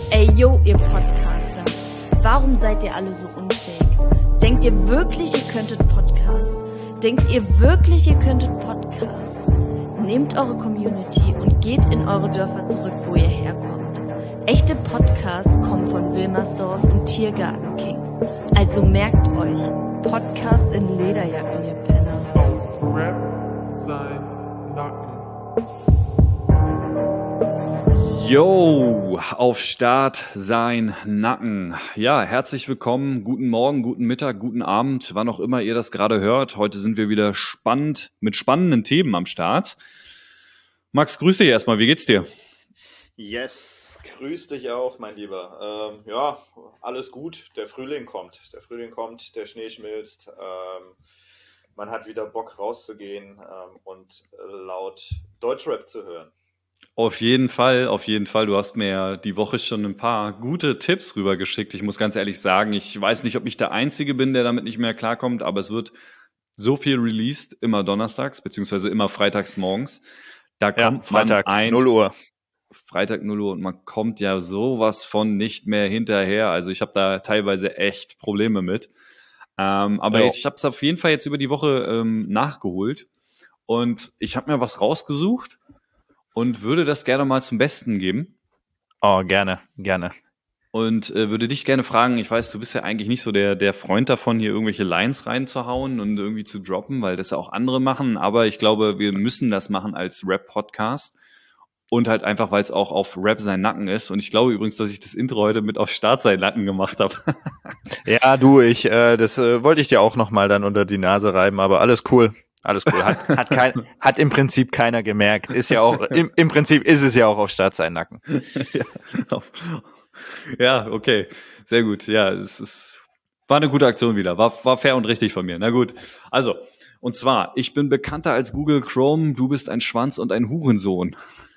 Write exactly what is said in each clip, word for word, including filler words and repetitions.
Ey, yo, ihr Podcaster. Warum seid ihr alle so unfähig? Denkt ihr wirklich, ihr könntet Podcast? Denkt ihr wirklich, ihr könntet Podcast? Nehmt eure Community und geht in eure Dörfer zurück, wo ihr herkommt. Echte Podcasts kommen von Wilmersdorf und Tiergarten Kings. Also merkt euch, Podcast in Lederjacken, ihr Penner. Auf Rap sein Nacken. Yo, auf Start sein Nacken. Ja, herzlich willkommen, guten Morgen, guten Mittag, guten Abend, wann auch immer ihr das gerade hört. Heute sind wir wieder spannend, mit spannenden Themen am Start. Max, grüß dich erstmal, wie geht's dir? Yes, grüß dich auch, mein Lieber. Ähm, ja, alles gut, der Frühling kommt. Der Frühling kommt, der Schnee schmilzt. Ähm, man hat wieder Bock rauszugehen ähm, und laut Deutschrap zu hören. Auf jeden Fall, auf jeden Fall. Du hast mir ja die Woche schon ein paar gute Tipps rübergeschickt. Ich muss ganz ehrlich sagen, ich weiß nicht, ob ich der Einzige bin, der damit nicht mehr klarkommt, aber es wird so viel released, immer donnerstags, beziehungsweise immer freitags morgens. Da Ja, kommt Freitag, man ein, null Uhr. Freitag null Uhr und man kommt ja sowas von nicht mehr hinterher. Also ich habe da teilweise echt Probleme mit. Ähm, aber Jo. jetzt, ich habe es auf jeden Fall jetzt über die Woche ähm, nachgeholt und ich habe mir was rausgesucht und würde das gerne mal zum Besten geben Oh, gerne, gerne. und äh, würde dich gerne fragen, ich weiß, du bist ja eigentlich nicht so der, der Freund davon, hier irgendwelche Lines reinzuhauen und irgendwie zu droppen, weil das ja auch andere machen, aber ich glaube, wir müssen das machen als Rap-Podcast und halt einfach, weil es auch auf Rap sein Nacken ist und ich glaube übrigens, dass ich das Intro heute mit auf Start sein Nacken gemacht habe. Ja, du, ich, äh, das äh, wollte ich dir auch nochmal dann unter die Nase reiben, aber alles cool. Alles cool. Hat, hat, kein, hat im Prinzip keiner gemerkt. Ist ja auch, im, im Prinzip ist es ja auch auf Start sein Nacken. ja, auf, ja, okay, sehr gut. Ja, es ist, war eine gute Aktion wieder. War, war fair und richtig von mir. Na gut. Also, und zwar, ich bin bekannter als Google Chrome, du bist ein Schwanz und ein Hurensohn.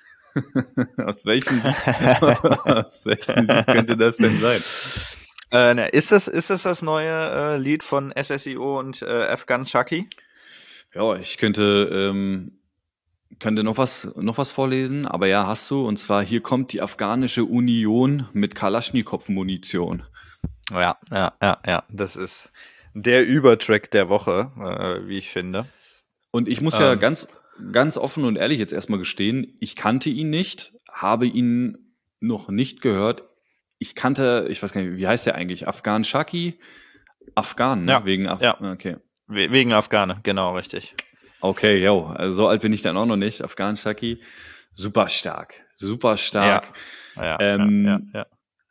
aus welchem, aus welchem Lied könnte das denn sein? Äh, ne, ist das, ist das das neue äh, Lied von S S I O und äh, Afghan Chucky? Ja, ich könnte, ähm, könnte noch was, noch was vorlesen, aber ja, hast du. Und zwar, hier kommt die afghanische Union mit Kalaschnikow-Munition. Ja, ja, ja, ja. Das ist der Übertrack der Woche, äh, wie ich finde. Und ich muss ja Ähm. ganz, ganz offen und ehrlich jetzt erstmal gestehen, ich kannte ihn nicht, habe ihn noch nicht gehört. Ich kannte, ich weiß gar nicht, wie heißt der eigentlich? Afghan Shaki? Afghan, ne? Ja, Wegen Af- ja. Okay. We- Wegen Afghane, genau, richtig. Okay, yo, also so alt bin ich dann auch noch nicht. Afghan Shaki. Super stark. Super stark. Ja, Ähm, ja, ja, ja.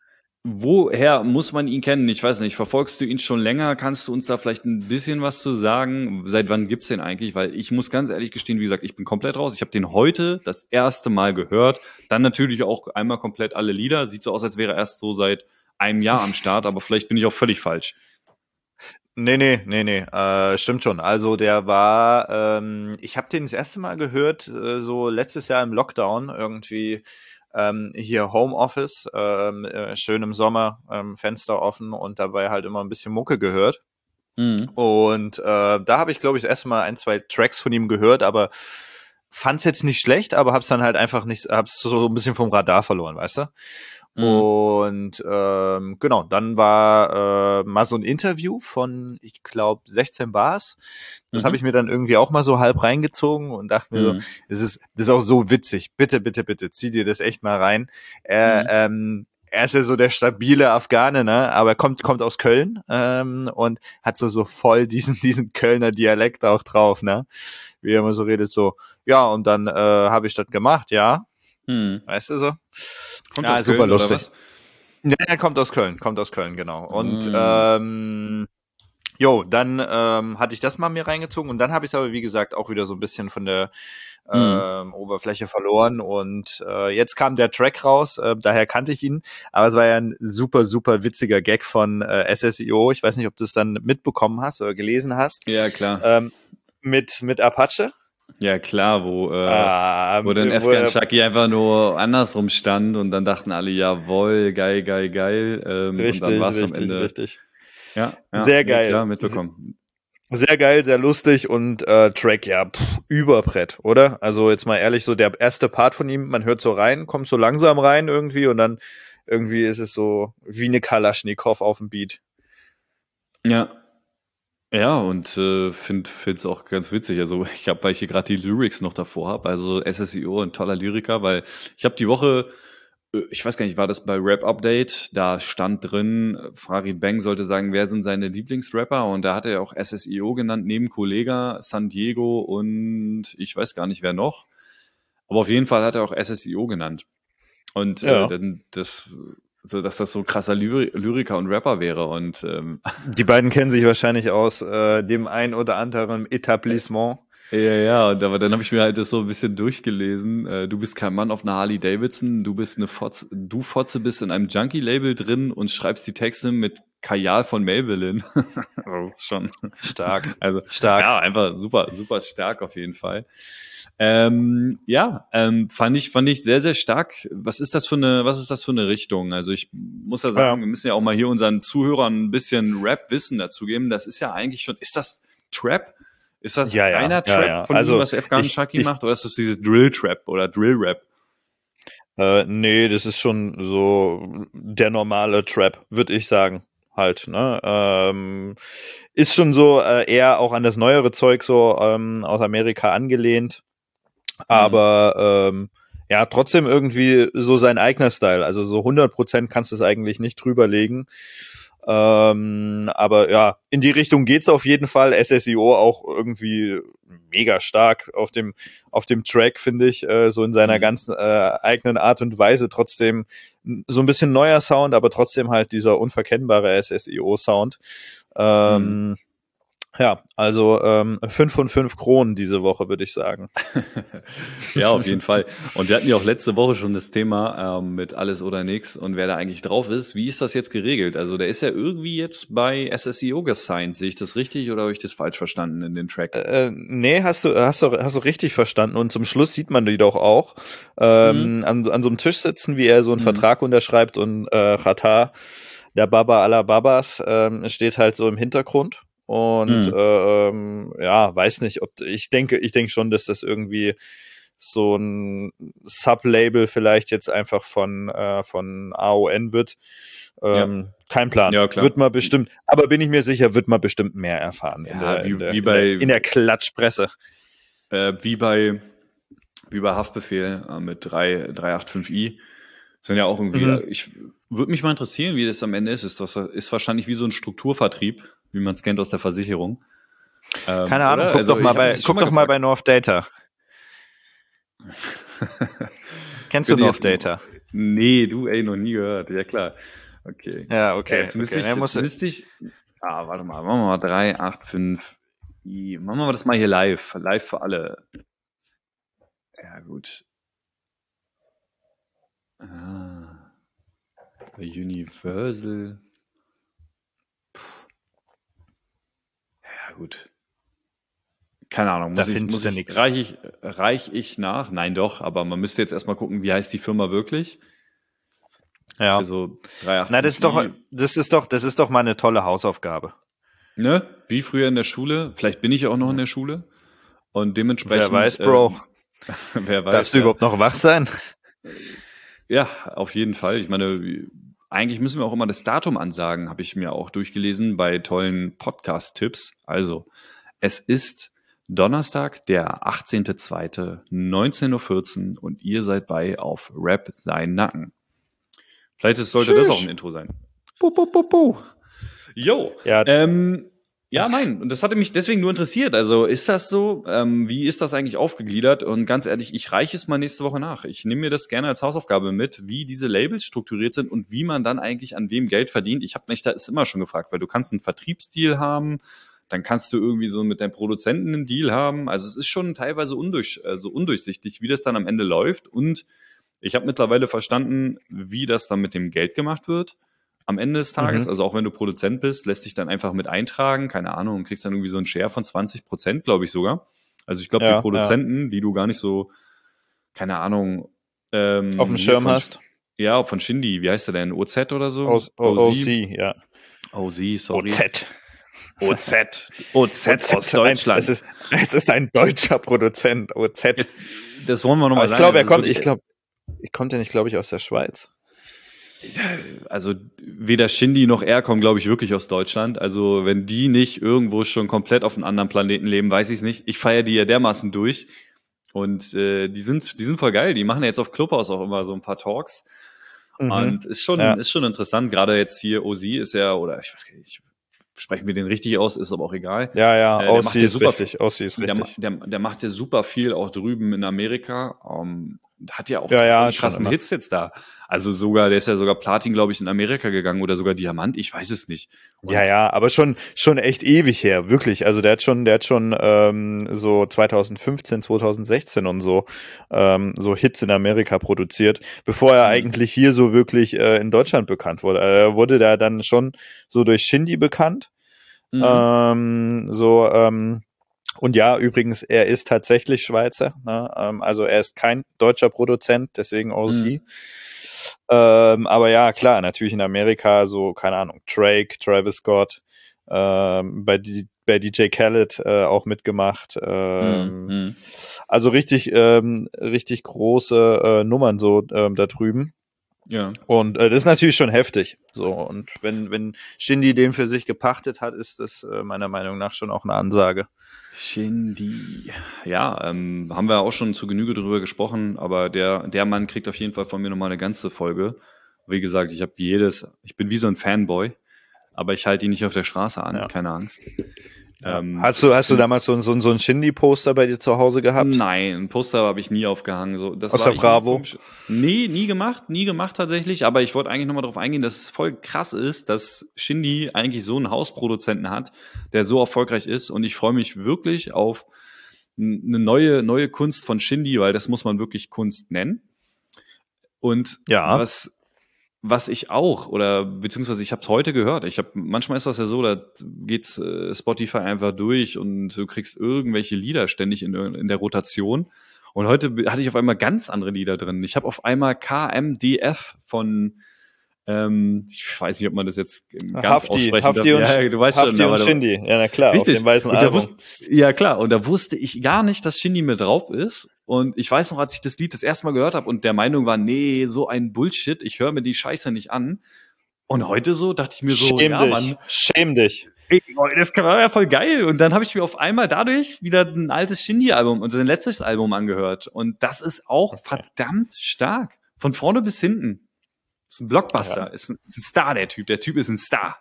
Woher muss man ihn kennen? Ich weiß nicht, verfolgst du ihn schon länger? Kannst du uns da vielleicht ein bisschen was zu sagen? Seit wann gibt's den eigentlich? Weil ich muss ganz ehrlich gestehen, wie gesagt, ich bin komplett raus. Ich habe den heute das erste Mal gehört. Dann natürlich auch einmal komplett alle Lieder. Sieht so aus, als wäre er erst so seit einem Jahr am Start, aber vielleicht bin ich auch völlig falsch. Nee, nee, nee, nee, äh, stimmt schon. Also der war, ähm, ich habe den das erste Mal gehört, äh, so letztes Jahr im Lockdown irgendwie, ähm, hier Homeoffice, ähm, äh, schön im Sommer, ähm, Fenster offen und dabei halt immer ein bisschen Mucke gehört. Mhm. Und äh, da habe ich, glaube ich, das erste Mal ein, zwei Tracks von ihm gehört, aber fand's jetzt nicht schlecht, aber hab's dann halt einfach nicht, hab's so ein bisschen vom Radar verloren, weißt du? Mhm. Und ähm, genau, dann war äh, mal so ein Interview von, ich glaube, sechzehn Bars. Das Mhm. habe ich mir dann irgendwie auch mal so halb reingezogen und dachte mir Mhm. so, das ist, das ist auch so witzig. Bitte, bitte, bitte, zieh dir das echt mal rein. Er, Mhm. ähm, er ist ja so der stabile Afghane, ne? Aber er kommt, kommt aus Köln ähm, und hat so, so voll diesen, diesen Kölner Dialekt auch drauf, ne? Wie er immer so redet, so, ja, und dann äh, habe ich das gemacht, ja. Mhm. Weißt du so? Kommt Ja, aus super Köln, oder lustig. was? Ja, er kommt aus Köln, kommt aus Köln, genau. Und Mm. ähm, jo, dann ähm, hatte ich das mal mir reingezogen und dann habe ich es aber, wie gesagt, auch wieder so ein bisschen von der ähm, Oberfläche verloren und äh, jetzt kam der Track raus, äh, daher kannte ich ihn, aber es war ja ein super, super witziger Gag von äh, S S I O, ich weiß nicht, ob du es dann mitbekommen hast oder gelesen hast, Ja, klar. ähm, mit, mit Apache. Ja, klar, wo, äh, Ah, wo dann wo Afghan er- Shaki einfach nur andersrum stand und dann dachten alle, jawohl, geil, geil, geil. Ähm, und dann Richtig, war es am richtig, Ende. richtig. Ja, ja, Sehr nee, geil. klar, mitbekommen. Sehr geil, sehr lustig und äh, Track, ja, pff, Überbrett, oder? Also jetzt mal ehrlich, so der erste Part von ihm, man hört so rein, kommt so langsam rein irgendwie und dann irgendwie ist es so wie eine Kalaschnikow auf dem Beat. Ja. Ja, und äh, finde es auch ganz witzig. Also ich habe, weil ich hier gerade die Lyrics noch davor habe, also S S I O, ein toller Lyriker, weil ich habe die Woche, äh, ich weiß gar nicht, war das bei Rap Update, da stand drin, Farid Bang sollte sagen, wer sind seine Lieblingsrapper, und da hat er auch S S I O genannt, neben Kollega, San Diego und ich weiß gar nicht, wer noch. Aber auf jeden Fall hat er auch S S I O genannt. Und Ja. äh, dann das, so dass das so ein krasser Lyri- Lyriker und Rapper wäre. Und ähm, Die beiden kennen sich wahrscheinlich aus äh, dem ein oder anderen Etablissement. ja, ja, und aber dann habe ich mir halt das so ein bisschen durchgelesen. Äh, du bist kein Mann auf einer Harley Davidson, du bist eine Fotze, du Fotze bist in einem Junkie-Label drin und schreibst die Texte mit Kajal von Maybelline. Das ist schon Stark. also Stark. ja, einfach super, super stark auf jeden Fall. Ähm, ja, ähm, fand ich, fand ich sehr, sehr stark. Was ist das für eine, was ist das für eine Richtung? Also ich muss ja sagen, Ja. wir müssen ja auch mal hier unseren Zuhörern ein bisschen Rap-Wissen dazu geben. Das ist ja eigentlich schon, ist das Trap? Ist das Ja, ja, reiner ja, Trap ja. von Also, dem, was Afghan ich- Shaki ich- macht? Oder ist das dieses Drill-Trap oder Drill-Rap? Äh, nee, das ist schon so der normale Trap, würde ich sagen. Halt, ne? Ähm, ist schon so äh, eher auch an das neuere Zeug so ähm, aus Amerika angelehnt. Aber ähm, ja, trotzdem irgendwie so sein eigener Style. Also so hundert Prozent kannst du es eigentlich nicht drüberlegen. Ähm, aber ja, in die Richtung geht's auf jeden Fall. S S I O auch irgendwie mega stark auf dem auf dem Track, finde ich, äh, so in seiner Mhm. ganzen äh, eigenen Art und Weise. Trotzdem so ein bisschen neuer Sound, aber trotzdem halt dieser unverkennbare S S I O-Sound. Ähm, Ja, also ähm, fünf von fünf Kronen diese Woche, würde ich sagen. Ja, auf jeden Fall. Und wir hatten ja auch letzte Woche schon das Thema ähm, mit Alles oder Nix und wer da eigentlich drauf ist. Wie ist das jetzt geregelt? Also der ist ja irgendwie jetzt bei S S I O gesigned. Sehe ich das richtig oder habe ich das falsch verstanden in den Track? Äh, nee, hast du, hast du, hast du richtig verstanden. Und zum Schluss sieht man die doch auch ähm, an, an so einem Tisch sitzen, wie er so einen Mhm. Vertrag unterschreibt und äh, Qatar, der Baba aller Babas, ähm, steht halt so im Hintergrund. Und Mhm. äh, ähm, ja, weiß nicht, ob ich denke, ich denke schon, dass das irgendwie so ein Sublabel vielleicht jetzt einfach von äh, von A O N wird. Ähm, Kein Plan. Ja, klar. Wird man bestimmt, aber bin ich mir sicher, wird man bestimmt mehr erfahren in, Ja, der, wie- in, der, wie in, bei- der, in der Klatschpresse. Äh, wie bei wie bei Haftbefehl äh, mit drei acht fünf i. Sind ja auch irgendwie, Mhm. ich würde mich mal interessieren, wie das am Ende ist. Ist das ist wahrscheinlich wie so ein Strukturvertrieb, wie man es kennt aus der Versicherung. Ähm, Keine Ahnung, oder? guck Also, doch ich mal hab bei, mich das schon guck doch mal gefragt. bei North Data. Kennst du Bin North jetzt- Data? Nee, du, ey, noch nie gehört. Ja, klar. Okay. Ja, okay. jetzt müsste okay. ich, Ja, jetzt musst du- müsste ich, ah, warte mal, machen wir mal drei acht fünf i. Machen wir mal das mal hier live. Live für alle. Ja, gut. Ah. Bei Universal. Puh. Ja, gut. Keine Ahnung, Da muss ich, findest muss du ich, nix. reich ich, reich ich nach? Nein, doch, aber man müsste jetzt erstmal gucken, wie heißt die Firma wirklich? ja. Also drei acht Na, das ist doch, das ist doch, das ist doch mal eine tolle Hausaufgabe. Ne? Wie früher in der Schule. Vielleicht bin ich ja auch noch in der Schule. Und dementsprechend. Wer weiß, Bro. Ähm, wer weiß. Darfst du ja. überhaupt noch wach sein? Ja, auf jeden Fall. Ich meine, wie- eigentlich müssen wir auch immer das Datum ansagen, habe ich mir auch durchgelesen bei tollen Podcast-Tipps. Also, es ist Donnerstag, der achtzehnter zweite neunzehn Uhr vierzehn und ihr seid bei auf Rap sein Nacken. Vielleicht ist, sollte das Tschüss. auch ein Intro sein. Puh, puh, puh, puh. Jo. Ja, Ähm, ja, nein, und das hatte mich deswegen nur interessiert. Also ist das so? Ähm, wie ist das eigentlich aufgegliedert? Und ganz ehrlich, ich reiche es mal nächste Woche nach. Ich nehme mir das gerne als Hausaufgabe mit, wie diese Labels strukturiert sind und wie man dann eigentlich an wem Geld verdient. Ich habe mich da ist immer schon gefragt, weil du kannst einen Vertriebsdeal haben, dann kannst du irgendwie so mit deinem Produzenten einen Deal haben. Also es ist schon teilweise undurch, also undurchsichtig, wie das dann am Ende läuft. Und ich habe mittlerweile verstanden, wie das dann mit dem Geld gemacht wird. Am Ende des Tages, Mhm. also auch wenn du Produzent bist, lässt dich dann einfach mit eintragen, keine Ahnung, und kriegst dann irgendwie so einen Share von zwanzig Prozent, glaube ich sogar. Also ich glaube, Ja, die Produzenten, die du gar nicht so, keine Ahnung, ähm, auf dem hier Schirm von, hast. Ja, von Shindy, wie heißt der denn? O Z oder so? Aus, O C, ja. O Z, sorry. O Z. O Z. O Z aus Ein, Deutschland. es, ist, es ist ein deutscher Produzent, O Z. Jetzt, das wollen wir Aber nochmal ich sagen. glaube, er das ist kommt, wirklich- ich glaube, ich kommt ja nicht, glaube ich, aus der Schweiz. Also weder Shindy noch er kommen, glaube ich, wirklich aus Deutschland. Also wenn die nicht irgendwo schon komplett auf einem anderen Planeten leben, weiß ich es nicht. Ich feiere die ja dermaßen durch. Und äh, die sind die sind voll geil. Die machen ja jetzt auf Clubhouse auch immer so ein paar Talks. Mhm. Und ist schon, Ja. ist schon interessant. Gerade jetzt hier O Z ist ja, oder ich weiß gar nicht, sprechen wir den richtig aus, ist aber auch egal. Ja, ja, Äh, der macht Aussie ja ist super richtig, Aussie ist Der, ma- richtig. der, der macht ja super viel auch drüben in Amerika. Um, hat ja auch Ja, die ja, voll schon krassen immer. Hits jetzt da. Also sogar, der ist ja sogar Platin, glaube ich, in Amerika gegangen oder sogar Diamant, ich weiß es nicht. Und Ja, ja, aber schon schon echt ewig her, wirklich. Also der hat schon, der hat schon ähm, so zwanzig fünfzehn, zwanzig sechzehn und so ähm, so Hits in Amerika produziert, bevor er Mhm. eigentlich hier so wirklich äh, in Deutschland bekannt wurde. Er wurde da dann schon so durch Shindy bekannt. Mhm. Ähm, so ähm, und ja, übrigens, er ist tatsächlich Schweizer. Ne? Ähm, also er ist kein deutscher Produzent, deswegen O Z. Mhm. Ähm, aber ja, klar, natürlich in Amerika so, keine Ahnung, Drake, Travis Scott, ähm, bei, D- bei D J Khaled äh, auch mitgemacht. Ähm, Mhm. Also richtig, ähm, richtig große äh, Nummern so ähm, da drüben. Ja. Und äh, das ist natürlich schon heftig. So, und wenn, wenn Shindy den für sich gepachtet hat, ist das äh, meiner Meinung nach schon auch eine Ansage. Shindy. Ja, ähm, haben wir auch schon zu Genüge drüber gesprochen, aber der, der Mann kriegt auf jeden Fall von mir nochmal eine ganze Folge. Wie gesagt, ich habe jedes, ich bin wie so ein Fanboy, aber ich halte ihn nicht auf der Straße an, Ja. keine Angst. Ja. Ähm, hast du, hast du find- damals so, ein- so, ein- so ein Shindy-Poster bei dir zu Hause gehabt? Nein, ein Poster habe ich nie aufgehangen. So, das Aus war der ich- Bravo? Nee, nie gemacht, nie gemacht tatsächlich. Aber ich wollte eigentlich nochmal darauf eingehen, dass es voll krass ist, dass Shindy eigentlich so einen Hausproduzenten hat, der so erfolgreich ist. Und ich freue mich wirklich auf n- eine neue, neue Kunst von Shindy, weil das muss man wirklich Kunst nennen. Und Ja. was, was ich auch, oder beziehungsweise ich habe es heute gehört, ich habe manchmal ist das ja so, da geht äh, Spotify einfach durch und du kriegst irgendwelche Lieder ständig in, in der Rotation. Und heute be- hatte ich auf einmal ganz andere Lieder drin. Ich habe auf einmal K M D F von, ähm, ich weiß nicht, ob man das jetzt ganz Hafti, aussprechen Hafti darf. und, Ja, du weißt Hafti schon, aber und du- Shindy. Ja, na klar, Richtig. auf dem weißen Und da Album. wusste, ja, klar. Und da wusste ich gar nicht, dass Shindy mit drauf ist. Und ich weiß noch, als ich das Lied das erste Mal gehört habe und der Meinung war, nee, so ein Bullshit, ich höre mir die Scheiße nicht an. Und heute so dachte ich mir so, Schäm ja, dich, Mann, schäm dich. ey, das war ja voll geil. Und dann habe ich mir auf einmal dadurch wieder ein altes Shindy-Album und sein letztes Album angehört. Und das ist auch Okay. verdammt stark. Von vorne bis hinten. Ist ein Blockbuster. Ja. Ist, ein, ist ein Star, der Typ. Der Typ ist ein Star.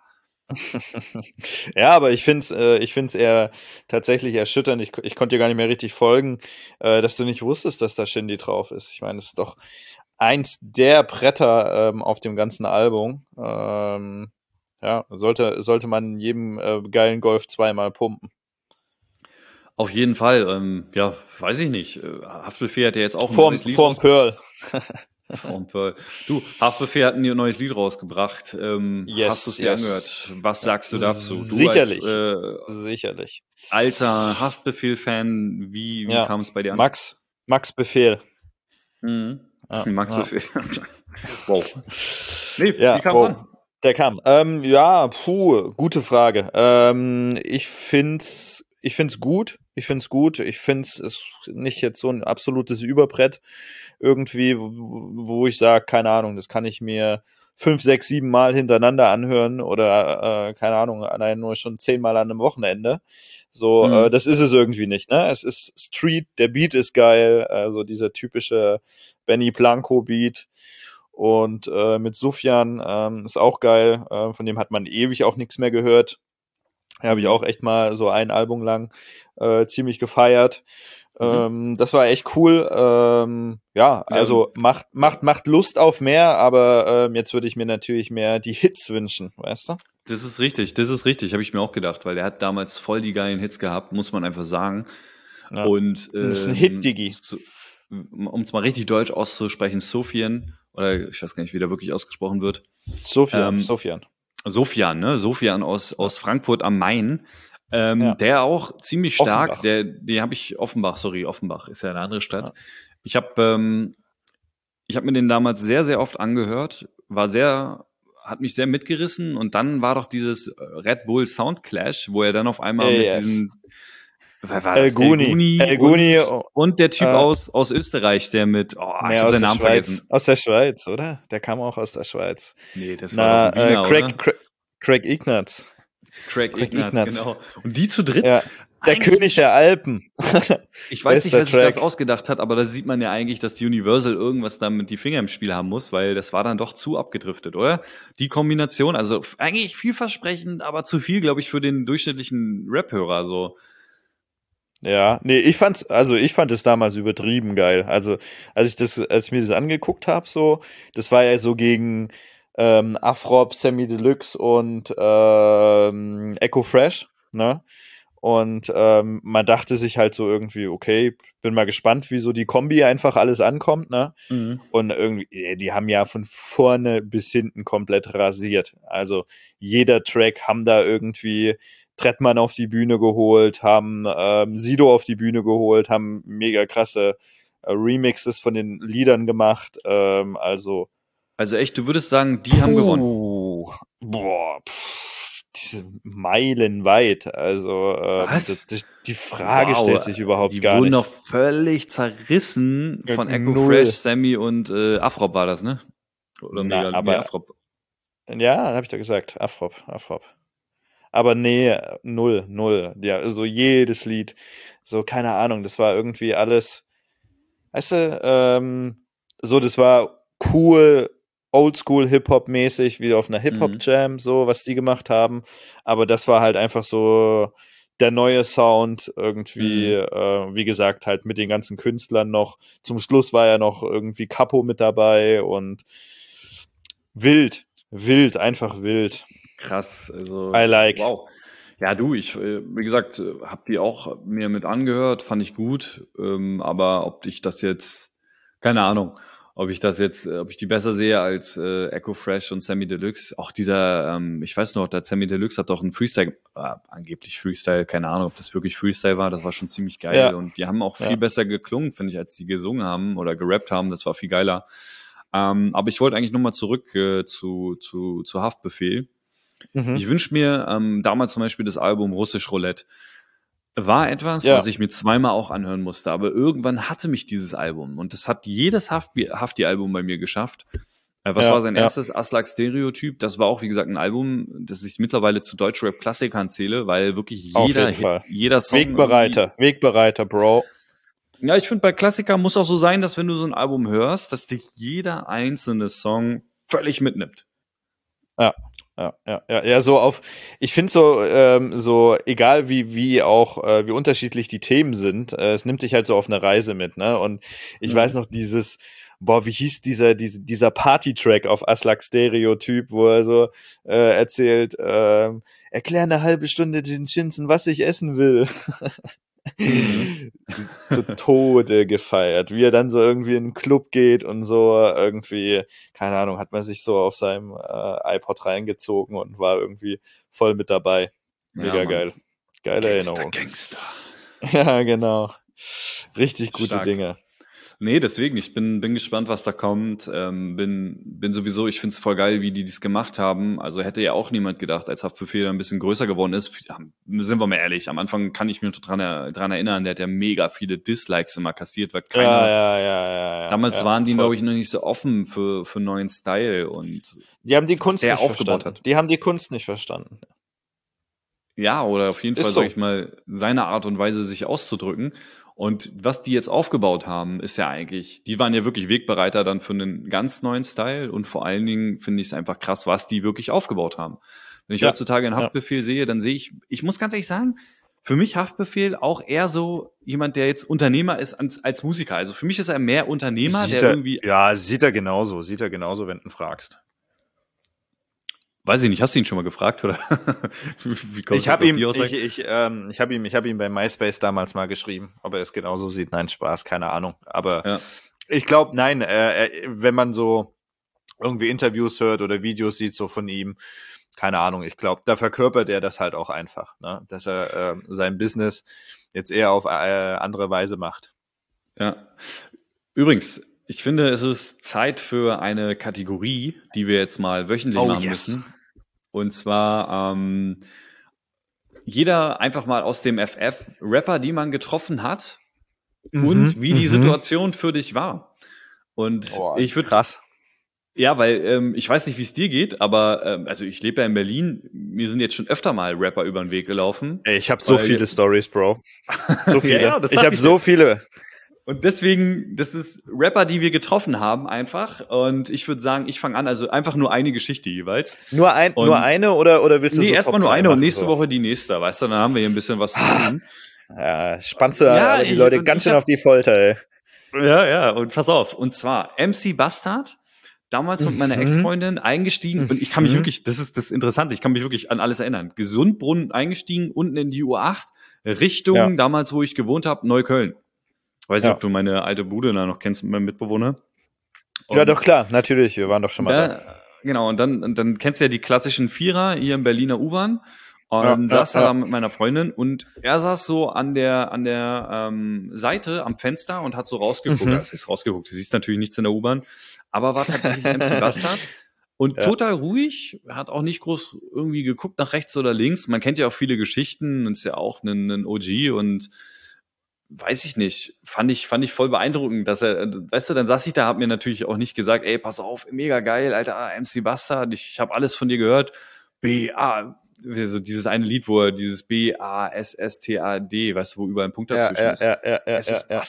Ja, aber ich find's, äh, ich find's eher tatsächlich erschütternd. Ich, ich konnte dir gar nicht mehr richtig folgen, äh, dass du nicht wusstest, dass da Shindy drauf ist. Ich meine, es ist doch eins der Bretter ähm, auf dem ganzen Album. Ähm, ja, sollte, sollte man in jedem äh, geilen Golf zweimal pumpen. Auf jeden Fall. Ähm, ja, weiß ich nicht. Äh, Haftbefehl hat ja jetzt auch ein Vorm, neues Lied vorm raus- Pearl. Vorm Pearl. Du, Haftbefehl hat ein neues Lied rausgebracht. Ähm, Yes, hast du es dir yes. angehört? Was sagst du dazu? Du Sicherlich. als äh, Sicherlich. alter Haftbefehl-Fan, wie, wie Ja. kam es bei dir an? Max, Max Befehl. Mhm. Ja, Max ja. Befehl. Wow. Nee, Ja, wie kam oh, an? der kam. Ähm, ja, puh, gute Frage. Ähm, ich find's, ich find's gut. Ich find's gut. Ich find's ist nicht jetzt so ein absolutes Überbrett irgendwie, wo, wo ich sage, keine Ahnung, das kann ich mir fünf, sechs, sieben Mal hintereinander anhören oder äh, keine Ahnung, allein nur schon zehnmal an einem Wochenende. So, Mhm. äh, das ist es irgendwie nicht. Ne, es ist Street, der Beat ist geil, also dieser typische Benny Blanco Beat. Und äh, mit Sufjan ähm, ist auch geil. Äh, von dem hat man ewig auch nichts mehr gehört. Da habe ich auch echt mal so ein Album lang äh, ziemlich gefeiert. Mhm. Ähm, das war echt cool. Ähm, ja, also macht, macht, macht Lust auf mehr, aber ähm, jetzt würde ich mir natürlich mehr die Hits wünschen, weißt du? Das ist richtig, das ist richtig, habe ich mir auch gedacht, weil der hat damals voll die geilen Hits gehabt, muss man einfach sagen. Ja. Und Das ist ein ähm, Hit-Digi. so- um es mal richtig deutsch auszusprechen, Sofian, oder ich weiß gar nicht, wie der wirklich ausgesprochen wird. Sufjan, Ähm, Sufjan. Sofian, ne? Sofian aus, aus Frankfurt am Main. Ähm, Ja. Der auch ziemlich stark. Offenbach. Der, den habe ich, Offenbach, sorry, Offenbach ist ja eine andere Stadt. Ich habe ähm, ich habe mir den damals sehr, sehr oft angehört, war sehr, hat mich sehr mitgerissen und dann war doch dieses äh, Red Bull Sound Clash, wo er dann auf einmal Yes. mit diesen Wer war El das? Guni. El Guni, El Guni, und, und der Typ äh, aus, aus Österreich, der mit, oh, nee, ich hab aus seinen der Namen Schweiz. vergessen. Aus der Schweiz, oder? Der kam auch aus der Schweiz. Nee, das Na, war doch ein äh, Wiener, Craig, oder? Craig, Craig Ignatz. Craig, Craig Ignatz, Ignatz. genau. Und die zu dritt? Ja, der Eigentlich König der Alpen. Ich weiß nicht, Bester wer sich das Track. ausgedacht hat, aber da sieht man ja eigentlich, dass Universal irgendwas da mit die Finger im Spiel haben muss, weil das war dann doch zu abgedriftet, oder? Die Kombination, also f- eigentlich vielversprechend, aber zu viel, glaube ich, für den durchschnittlichen Rap-Hörer, so. Ja, nee, ich fand's, also ich fand es damals übertrieben geil. Also, als ich das, als ich mir das angeguckt habe, so, das war ja so gegen ähm, Afrop, Sammy Deluxe und ähm, Echo Fresh, ne? Und ähm, man dachte sich halt so irgendwie, okay, bin mal gespannt, wie so die Kombi einfach alles ankommt, ne? Mhm. Und irgendwie, äh, die haben ja von vorne bis hinten komplett rasiert. Also jeder Track haben da irgendwie Trettmann auf die Bühne geholt, haben ähm, Sido auf die Bühne geholt, haben mega krasse äh, Remixes von den Liedern gemacht. Ähm, also Also echt, du würdest sagen, die haben gewonnen. Puh, boah, pff, diese meilenweit. Also ähm, Was? das, das, die Frage Wow, stellt sich überhaupt die gar wurden nicht. noch völlig zerrissen Ja, von Echo null. Fresh, Sammy und äh, Afrop war das, ne? Oder Na, mega, nee, aber Afrop. ja, habe ich doch gesagt, Afrop, Afrop. Aber nee, null, null. Ja, so jedes Lied, so keine Ahnung, das war irgendwie alles, weißt du, ähm, so das war cool, Oldschool Hip-Hop-mäßig, wie auf einer Mhm. Hip-Hop-Jam, so was die gemacht haben. Aber das war halt einfach so der neue Sound irgendwie, Mhm. äh, wie gesagt, halt mit den ganzen Künstlern noch. Zum Schluss war ja noch irgendwie Capo mit dabei und wild, wild, einfach wild. Krass, also I like. wow. Ja, du, ich, äh, wie gesagt, äh, hab die auch mir mit angehört, fand ich gut, ähm, aber ob ich das jetzt, keine Ahnung, ob ich das jetzt, äh, ob ich die besser sehe als äh, Echo Fresh und Sammy Deluxe. Auch dieser, ähm, ich weiß noch, der Sammy Deluxe hat doch einen Freestyle, äh, angeblich Freestyle, keine Ahnung, ob das wirklich Freestyle war, das war schon ziemlich geil Ja. und die haben auch viel Ja. besser geklungen, finde ich, als die gesungen haben oder gerappt haben, das war viel geiler. Ähm, aber ich wollte eigentlich nochmal zurück äh, zu, zu, zu Haftbefehl. Mhm. Ich wünsche mir ähm, damals zum Beispiel das Album Russisch Roulette. War etwas, Ja. was ich mir zweimal auch anhören musste, aber irgendwann hatte mich dieses Album und das hat jedes Hafti- Hafti-Album bei mir geschafft. Äh, was Ja, war sein ja. erstes? Aslak Stereotyp. Das war auch, wie gesagt, ein Album, das ich mittlerweile zu Deutschrap-Klassikern zähle, weil wirklich Auf jeder, jeden Fall. jeder Song Wegbereiter, Wegbereiter, Bro. ja, ich finde, bei Klassiker muss auch so sein, dass wenn du so ein Album hörst, dass dich jeder einzelne Song völlig mitnimmt. Ja, ja, ja, ja, ja, so auf, ich finde so, ähm, so, egal wie, wie auch, äh, wie unterschiedlich die Themen sind, äh, es nimmt dich halt so auf eine Reise mit, ne? Und ich Mhm. weiß noch dieses, boah, wie hieß dieser, diese, dieser Party-Track auf Aslak Stereotyp, wo er so äh, erzählt, ähm, erklär eine halbe Stunde den Schinzen, was ich essen will. Mhm. Zu Tode gefeiert, wie er dann so irgendwie in einen Club geht und so irgendwie, keine Ahnung, hat man sich so auf seinem äh, iPod reingezogen und war irgendwie voll mit dabei. Mega Ja, Mann. geil. Geile Gangster, Erinnerung. Gangster. Ja, genau. Richtig gute Stark. Dinge. Nee, deswegen, ich bin, bin gespannt, was da kommt. Ähm, bin, bin sowieso, ich find's voll geil, wie die dies gemacht haben. Also hätte ja auch niemand gedacht, als Haftbefehl ein bisschen größer geworden ist. Ja, sind wir mal ehrlich, am Anfang kann ich mich noch dran, er- dran erinnern, der hat ja mega viele Dislikes immer kassiert, weil keiner, Ja, ja, ja, ja, ja. damals ja, waren die, voll. glaube ich, noch nicht so offen für, für neuen Style und Die haben die Kunst der nicht aufgebaut verstanden. hat. Die haben die Kunst nicht verstanden. ja, oder auf jeden Ist Fall, so. sag ich mal, seine Art und Weise, sich auszudrücken. Und was die jetzt aufgebaut haben, ist ja eigentlich, die waren ja wirklich Wegbereiter dann für einen ganz neuen Style und vor allen Dingen finde ich es einfach krass, was die wirklich aufgebaut haben. Wenn ich Ja, heutzutage einen ja. Haftbefehl sehe, dann sehe ich, ich muss ganz ehrlich sagen, für mich Haftbefehl auch eher so jemand, der jetzt Unternehmer ist als, als Musiker. Also für mich ist er mehr Unternehmer, Sieht der er, irgendwie, ja, sieht er genauso, sieht er genauso, wenn du ihn fragst. weiß ich nicht, hast du ihn schon mal gefragt oder? Wie kommst Ich du habe jetzt auf ihm, die Aussage? ich, ich, ähm, ich habe ihm, ich habe ihm bei MySpace damals mal geschrieben, ob er es genauso sieht. Nein, Spaß, keine Ahnung. Aber Ja. ich glaube, nein, äh, äh, wenn man so irgendwie Interviews hört oder Videos sieht so von ihm, keine Ahnung. Ich glaube, da verkörpert er das halt auch einfach, ne? Dass er äh, sein Business jetzt eher auf äh, andere Weise macht. Ja. Übrigens, ich finde, es ist Zeit für eine Kategorie, die wir jetzt mal wöchentlich Oh, machen yes. müssen. Und zwar, ähm, jeder einfach mal aus dem F F Rapper, die man getroffen hat Mhm, und wie die mhm. Situation für dich war. Und Boah, ich würde krass. Ja, weil ähm, ich weiß nicht, wie es dir geht, aber ähm, also ich lebe ja in Berlin. Mir sind jetzt schon öfter mal Rapper über den Weg gelaufen. Ey, ich habe so Weil- viele Stories, Bro. So viele. Ja, ja, das ich dachte habe ich so mir. viele. Und deswegen, das ist Rapper, die wir getroffen haben, einfach. Und ich würde sagen, ich fange an, also einfach nur eine Geschichte jeweils. Nur ein, Und- nur eine oder oder willst du Nee, so erstmal Top nur drei eine und machen, nächste so? Woche die nächste, weißt du, dann haben wir hier ein bisschen was zu tun. Ja, spannst du Ja, aber die ich- Leute und ganz ich schön hab- auf die Folter, ey. Ja, ja, und pass auf. Und zwar M C Bastard, damals mit meiner Mhm. Ex-Freundin eingestiegen. Und ich kann mich Mhm. wirklich, das ist das Interessante, ich kann mich wirklich an alles erinnern. Gesundbrunnen eingestiegen, unten in die U acht, Richtung, Ja. damals, wo ich gewohnt habe, Neukölln. Weiß Ja. nicht, ob du meine alte Bude da noch kennst mit meinem Mitbewohner. Ja, Und doch klar, natürlich, wir waren doch schon mal da. da, genau, und dann, und dann kennst du ja die klassischen Vierer hier im Berliner U-Bahn. Und Ja, ja, saß da, ja. da mit meiner Freundin und er saß so an der an der ähm, Seite am Fenster und hat so rausgeguckt. Mhm. Das ist rausgeguckt. Du siehst natürlich nichts in der U-Bahn, aber war tatsächlich M C Bastard und Ja. total ruhig. Hat auch nicht groß irgendwie geguckt nach rechts oder links. Man kennt ja auch viele Geschichten und ist ja auch ein, ein O G und weiß ich nicht, fand ich, fand ich voll beeindruckend, dass er, weißt du, dann saß ich da, hab mir natürlich auch nicht gesagt, ey, pass auf, mega geil, Alter, M C Bastard, ich habe alles von dir gehört. B A, so dieses eine Lied, wo er dieses B A S S T A D, weißt du, wo überall ein Punkt Ja, dazwischen ja, ist. ja, ja, ja, Es ist ja, ja,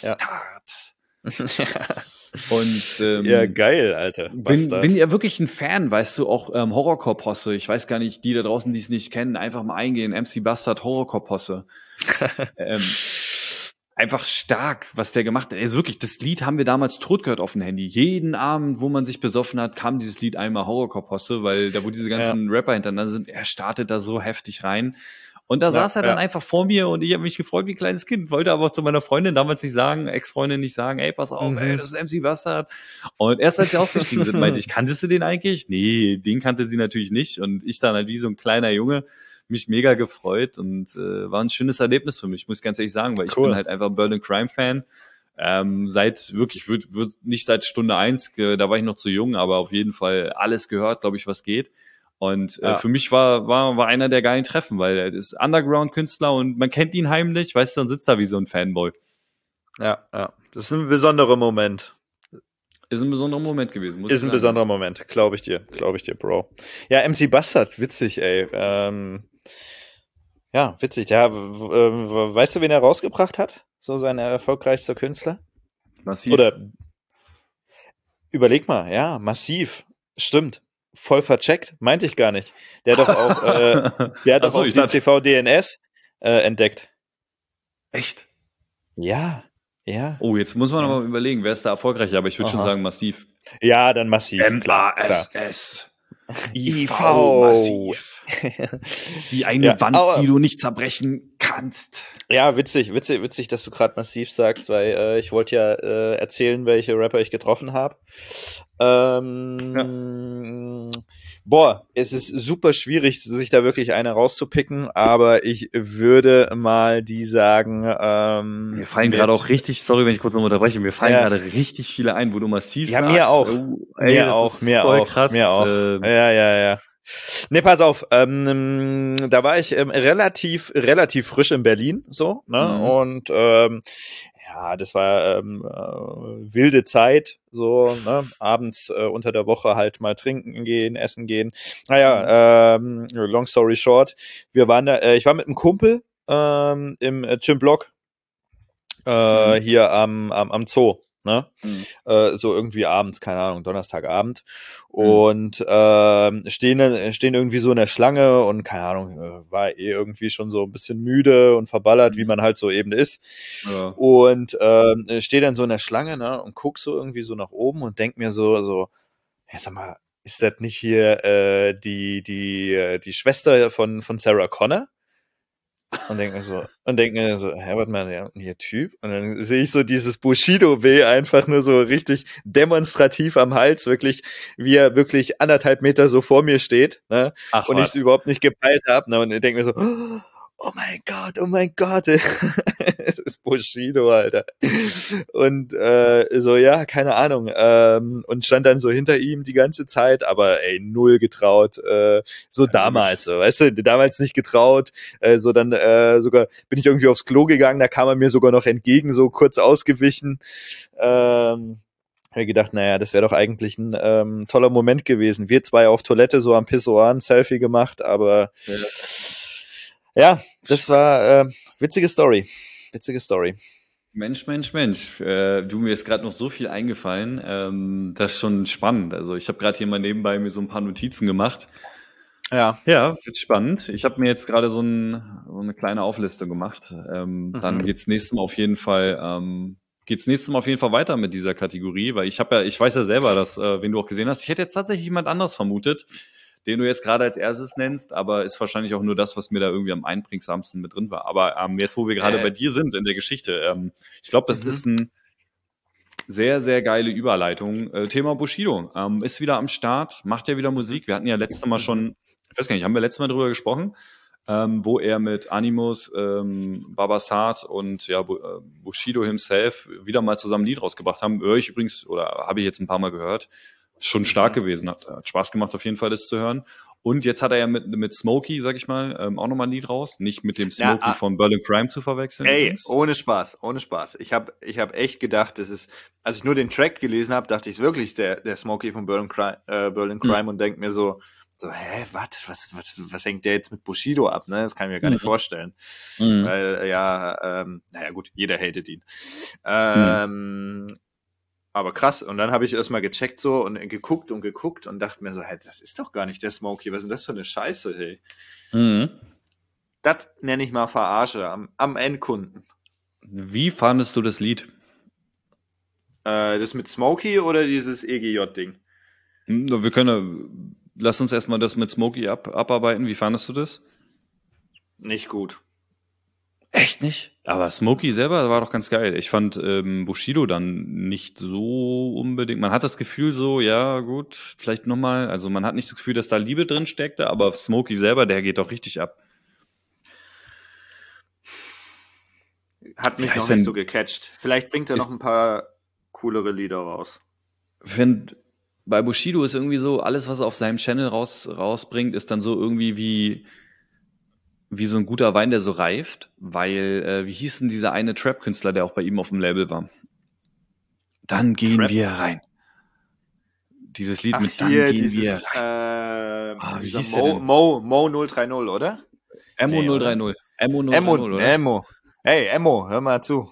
Bastard. Und ähm, ja, geil, Alter. bin, Bastard. bin ja wirklich ein Fan, weißt du, auch ähm, Horrorcore-Posse. Ich weiß gar nicht, die da draußen, die es nicht kennen, einfach mal eingehen. M C Bastard, Horrorcore-Posse. ähm, einfach stark, was der gemacht hat. Also wirklich, das Lied haben wir damals tot gehört auf dem Handy. Jeden Abend, wo man sich besoffen hat, kam dieses Lied einmal Horrorcore-Posse, weil da, wo diese ganzen Rapper hintereinander sind, er startet da so heftig rein. Und da Ja, saß er dann ja. einfach vor mir und ich habe mich gefreut wie ein kleines Kind, wollte aber zu meiner Freundin damals nicht sagen, Ex-Freundin nicht sagen, ey, pass auf, Mhm. ey, das ist M C Bastard. Und erst als sie ausgestiegen sind, meinte ich, kanntest du den eigentlich? Nee, den kannte sie natürlich nicht. Und ich dann halt wie so ein kleiner Junge mich mega gefreut und äh, war ein schönes Erlebnis für mich, muss ich ganz ehrlich sagen, weil ich Cool. bin halt einfach Berlin Crime Fan. Ähm, seit wirklich, wird, wird nicht seit Stunde eins, äh, da war ich noch zu jung, aber auf jeden Fall alles gehört, glaube ich, was geht. Und äh, Ja. für mich war, war, war einer der geilen Treffen, weil er ist Underground-Künstler und man kennt ihn heimlich, weißt du, und sitzt da wie so ein Fanboy. Ja, ja. Das ist ein besonderer Moment. Ist ein besonderer Moment gewesen, muss Ist ich ein sagen. besonderer Moment, glaube ich dir, glaube ich dir, Bro. Ja, M C Bastard, witzig, ey. Ähm, ja, witzig. Ja, w- w- weißt du, wen er rausgebracht hat? So sein erfolgreichster Künstler? Massiv. Oder überleg mal, ja, massiv. Stimmt. Voll vercheckt, meinte ich gar nicht. Der hat doch auch, äh, der hat Ach doch so, auch ich die dachte- C V D N S äh, entdeckt. Echt? Ja, ja. Oh, jetzt muss man Ja. aber überlegen, wer ist da erfolgreicher, aber ich würde schon Aha. sagen massiv. Ja, dann massiv. klar, klar. S. I I V. V massiv. Wie eine Ja, Wand, aber- die du nicht zerbrechen kannst. Ja, witzig, witzig, witzig, dass du gerade massiv sagst, weil äh, ich wollte ja äh, erzählen, welche Rapper ich getroffen habe. Ähm, Boah, es ist super schwierig, sich da wirklich eine rauszupicken, aber ich würde mal die sagen. Ähm, Mir fallen mit- gerade auch richtig, sorry, wenn ich kurz noch unterbreche, mir fallen Ja. gerade richtig viele ein, wo du massiv Ja, sagst. mir auch. Oh, ey, mir das auch, ist mir voll auch, krass. mir auch. Ähm, Ja, ja, ja. Nee, pass auf, ähm, da war ich ähm, relativ, relativ frisch in Berlin, so, ne, Mhm. und, ähm, ja, das war ähm, äh, wilde Zeit, so, ne, abends äh, unter der Woche halt mal trinken gehen, essen gehen. Naja, ähm, long story short, wir waren da, äh, ich war mit einem Kumpel ähm, im äh, Jim Block äh, Mhm. hier am, am, am Zoo, ne? Mhm. Äh, so irgendwie abends, keine Ahnung, Donnerstagabend. Und ähm, stehen, dann- stehen irgendwie so in der Schlange und keine Ahnung, äh, war eh irgendwie schon so ein bisschen müde und verballert, wie man halt so eben ist. Ja. Und ähm, stehe dann so in der Schlange, ne, und guck so irgendwie so nach oben und denk mir so, so, ja, sag mal, ist das nicht hier äh, die, die, äh, die Schwester von, von Sarah Connor? Und denk mir so, und denk mir so, hä, warte mal, der hier Typ. Und dann sehe ich so dieses Bushido-W einfach nur so richtig demonstrativ am Hals, wirklich, wie er wirklich anderthalb Meter so vor mir steht, ne? Ach, Und ich was. es überhaupt nicht gepeilt habe, ne? Und ich denk mir so, oh mein Gott, oh mein Gott, es ist Bushido, Alter. Und äh, so, ja, keine Ahnung. Ähm, und stand dann so hinter ihm die ganze Zeit, aber ey, null getraut. Äh, so ja, damals, so, weißt du, damals nicht getraut. Äh, so dann äh, sogar bin ich irgendwie aufs Klo gegangen, da kam er mir sogar noch entgegen, so kurz ausgewichen. Ähm, habe gedacht, naja, das wäre doch eigentlich ein ähm, toller Moment gewesen. Wir zwei auf Toilette, so am Pissoir ein Selfie gemacht, aber ja, ja das war äh, witzige Story. Witzige Story. Mensch, Mensch, Mensch. Äh, du, mir ist gerade noch so viel eingefallen. Ähm, das ist schon spannend. Also ich habe gerade hier mal nebenbei mir so ein paar Notizen gemacht. Ja. Ja, wird spannend. Ich habe mir jetzt gerade so, ein, so eine kleine Auflistung gemacht. Ähm, mhm. Dann geht's nächstes Mal auf jeden Fall... Ähm, geht's nächstes Mal auf jeden Fall weiter mit dieser Kategorie, weil ich habe ja, ich weiß ja selber, dass, äh, wen du auch gesehen hast, ich hätte jetzt tatsächlich jemand anderes vermutet, den du jetzt gerade als erstes nennst, aber ist wahrscheinlich auch nur das, was mir da irgendwie am einprägsamsten mit drin war. Aber ähm, jetzt, wo wir gerade äh. bei dir sind in der Geschichte, ähm, ich glaube, das mhm. ist ein sehr, sehr geile Überleitung. Äh, Thema Bushido ähm, ist wieder am Start, macht ja wieder Musik. Wir hatten ja letztes Mal schon, ich weiß gar nicht, haben wir letztes Mal drüber gesprochen? Ähm, wo er mit Animus, ähm, Babasat und ja, Bushido himself wieder mal zusammen ein Lied rausgebracht haben. Höre ich übrigens, oder habe ich jetzt ein paar Mal gehört. Schon stark mhm. gewesen, hat, hat Spaß gemacht auf jeden Fall, das zu hören. Und jetzt hat er ja mit, mit Smokey, sag ich mal, ähm, auch nochmal ein Lied raus. Nicht mit dem Smokey ja, ah, von Berlin Crime zu verwechseln. Ey, übrigens. ohne Spaß, ohne Spaß. Ich habe ich hab echt gedacht, das ist, als ich nur den Track gelesen habe, dachte ich, es wirklich der, der Smokey von Berlin Crime, äh, Berlin Crime mhm. und denke mir so, So, hä, wat, was, was, was hängt der jetzt mit Bushido ab, ne? Das kann ich mir gar mhm. nicht vorstellen. Mhm. Weil, ja, ähm, naja, gut, jeder hatet ihn. Ähm, mhm. Aber krass. Und dann habe ich erstmal gecheckt so und geguckt und geguckt und dachte mir so, hey, das ist doch gar nicht der Smokey. Was ist denn das für eine Scheiße, hey? Mhm. Das nenne ich mal Verarsche am, am Endkunden. Wie fandest du das Lied? Äh, das mit Smokey oder dieses E G J-Ding? Wir können... Lass uns erstmal das mit Smokey ab, abarbeiten. Wie fandest du das? Nicht gut. Echt nicht? Aber Smokey selber war doch ganz geil. Ich fand ähm, Bushido dann nicht so unbedingt. Man hat das Gefühl so, ja gut, vielleicht nochmal. Also man hat nicht das Gefühl, dass da Liebe drin steckte, aber Smokey selber, der geht doch richtig ab. Hat mich noch nicht so gecatcht. Vielleicht bringt er noch ein paar coolere Lieder raus. Find Bei Bushido ist irgendwie so, alles, was er auf seinem Channel raus, rausbringt, ist dann so irgendwie wie, wie so ein guter Wein, der so reift. Weil, äh, wie hieß denn dieser eine Trap-Künstler, der auch bei ihm auf dem Label war? Dann gehen Trap? wir rein. Dieses Lied Ach, mit Dann hier, gehen dieses, wir rein. Äh, ah, wie hieß Mo, der Mo, Mo null drei null, oder? Emo null drei null. Emo null drei null, oder? Emo. Hey, Emo, hör mal zu.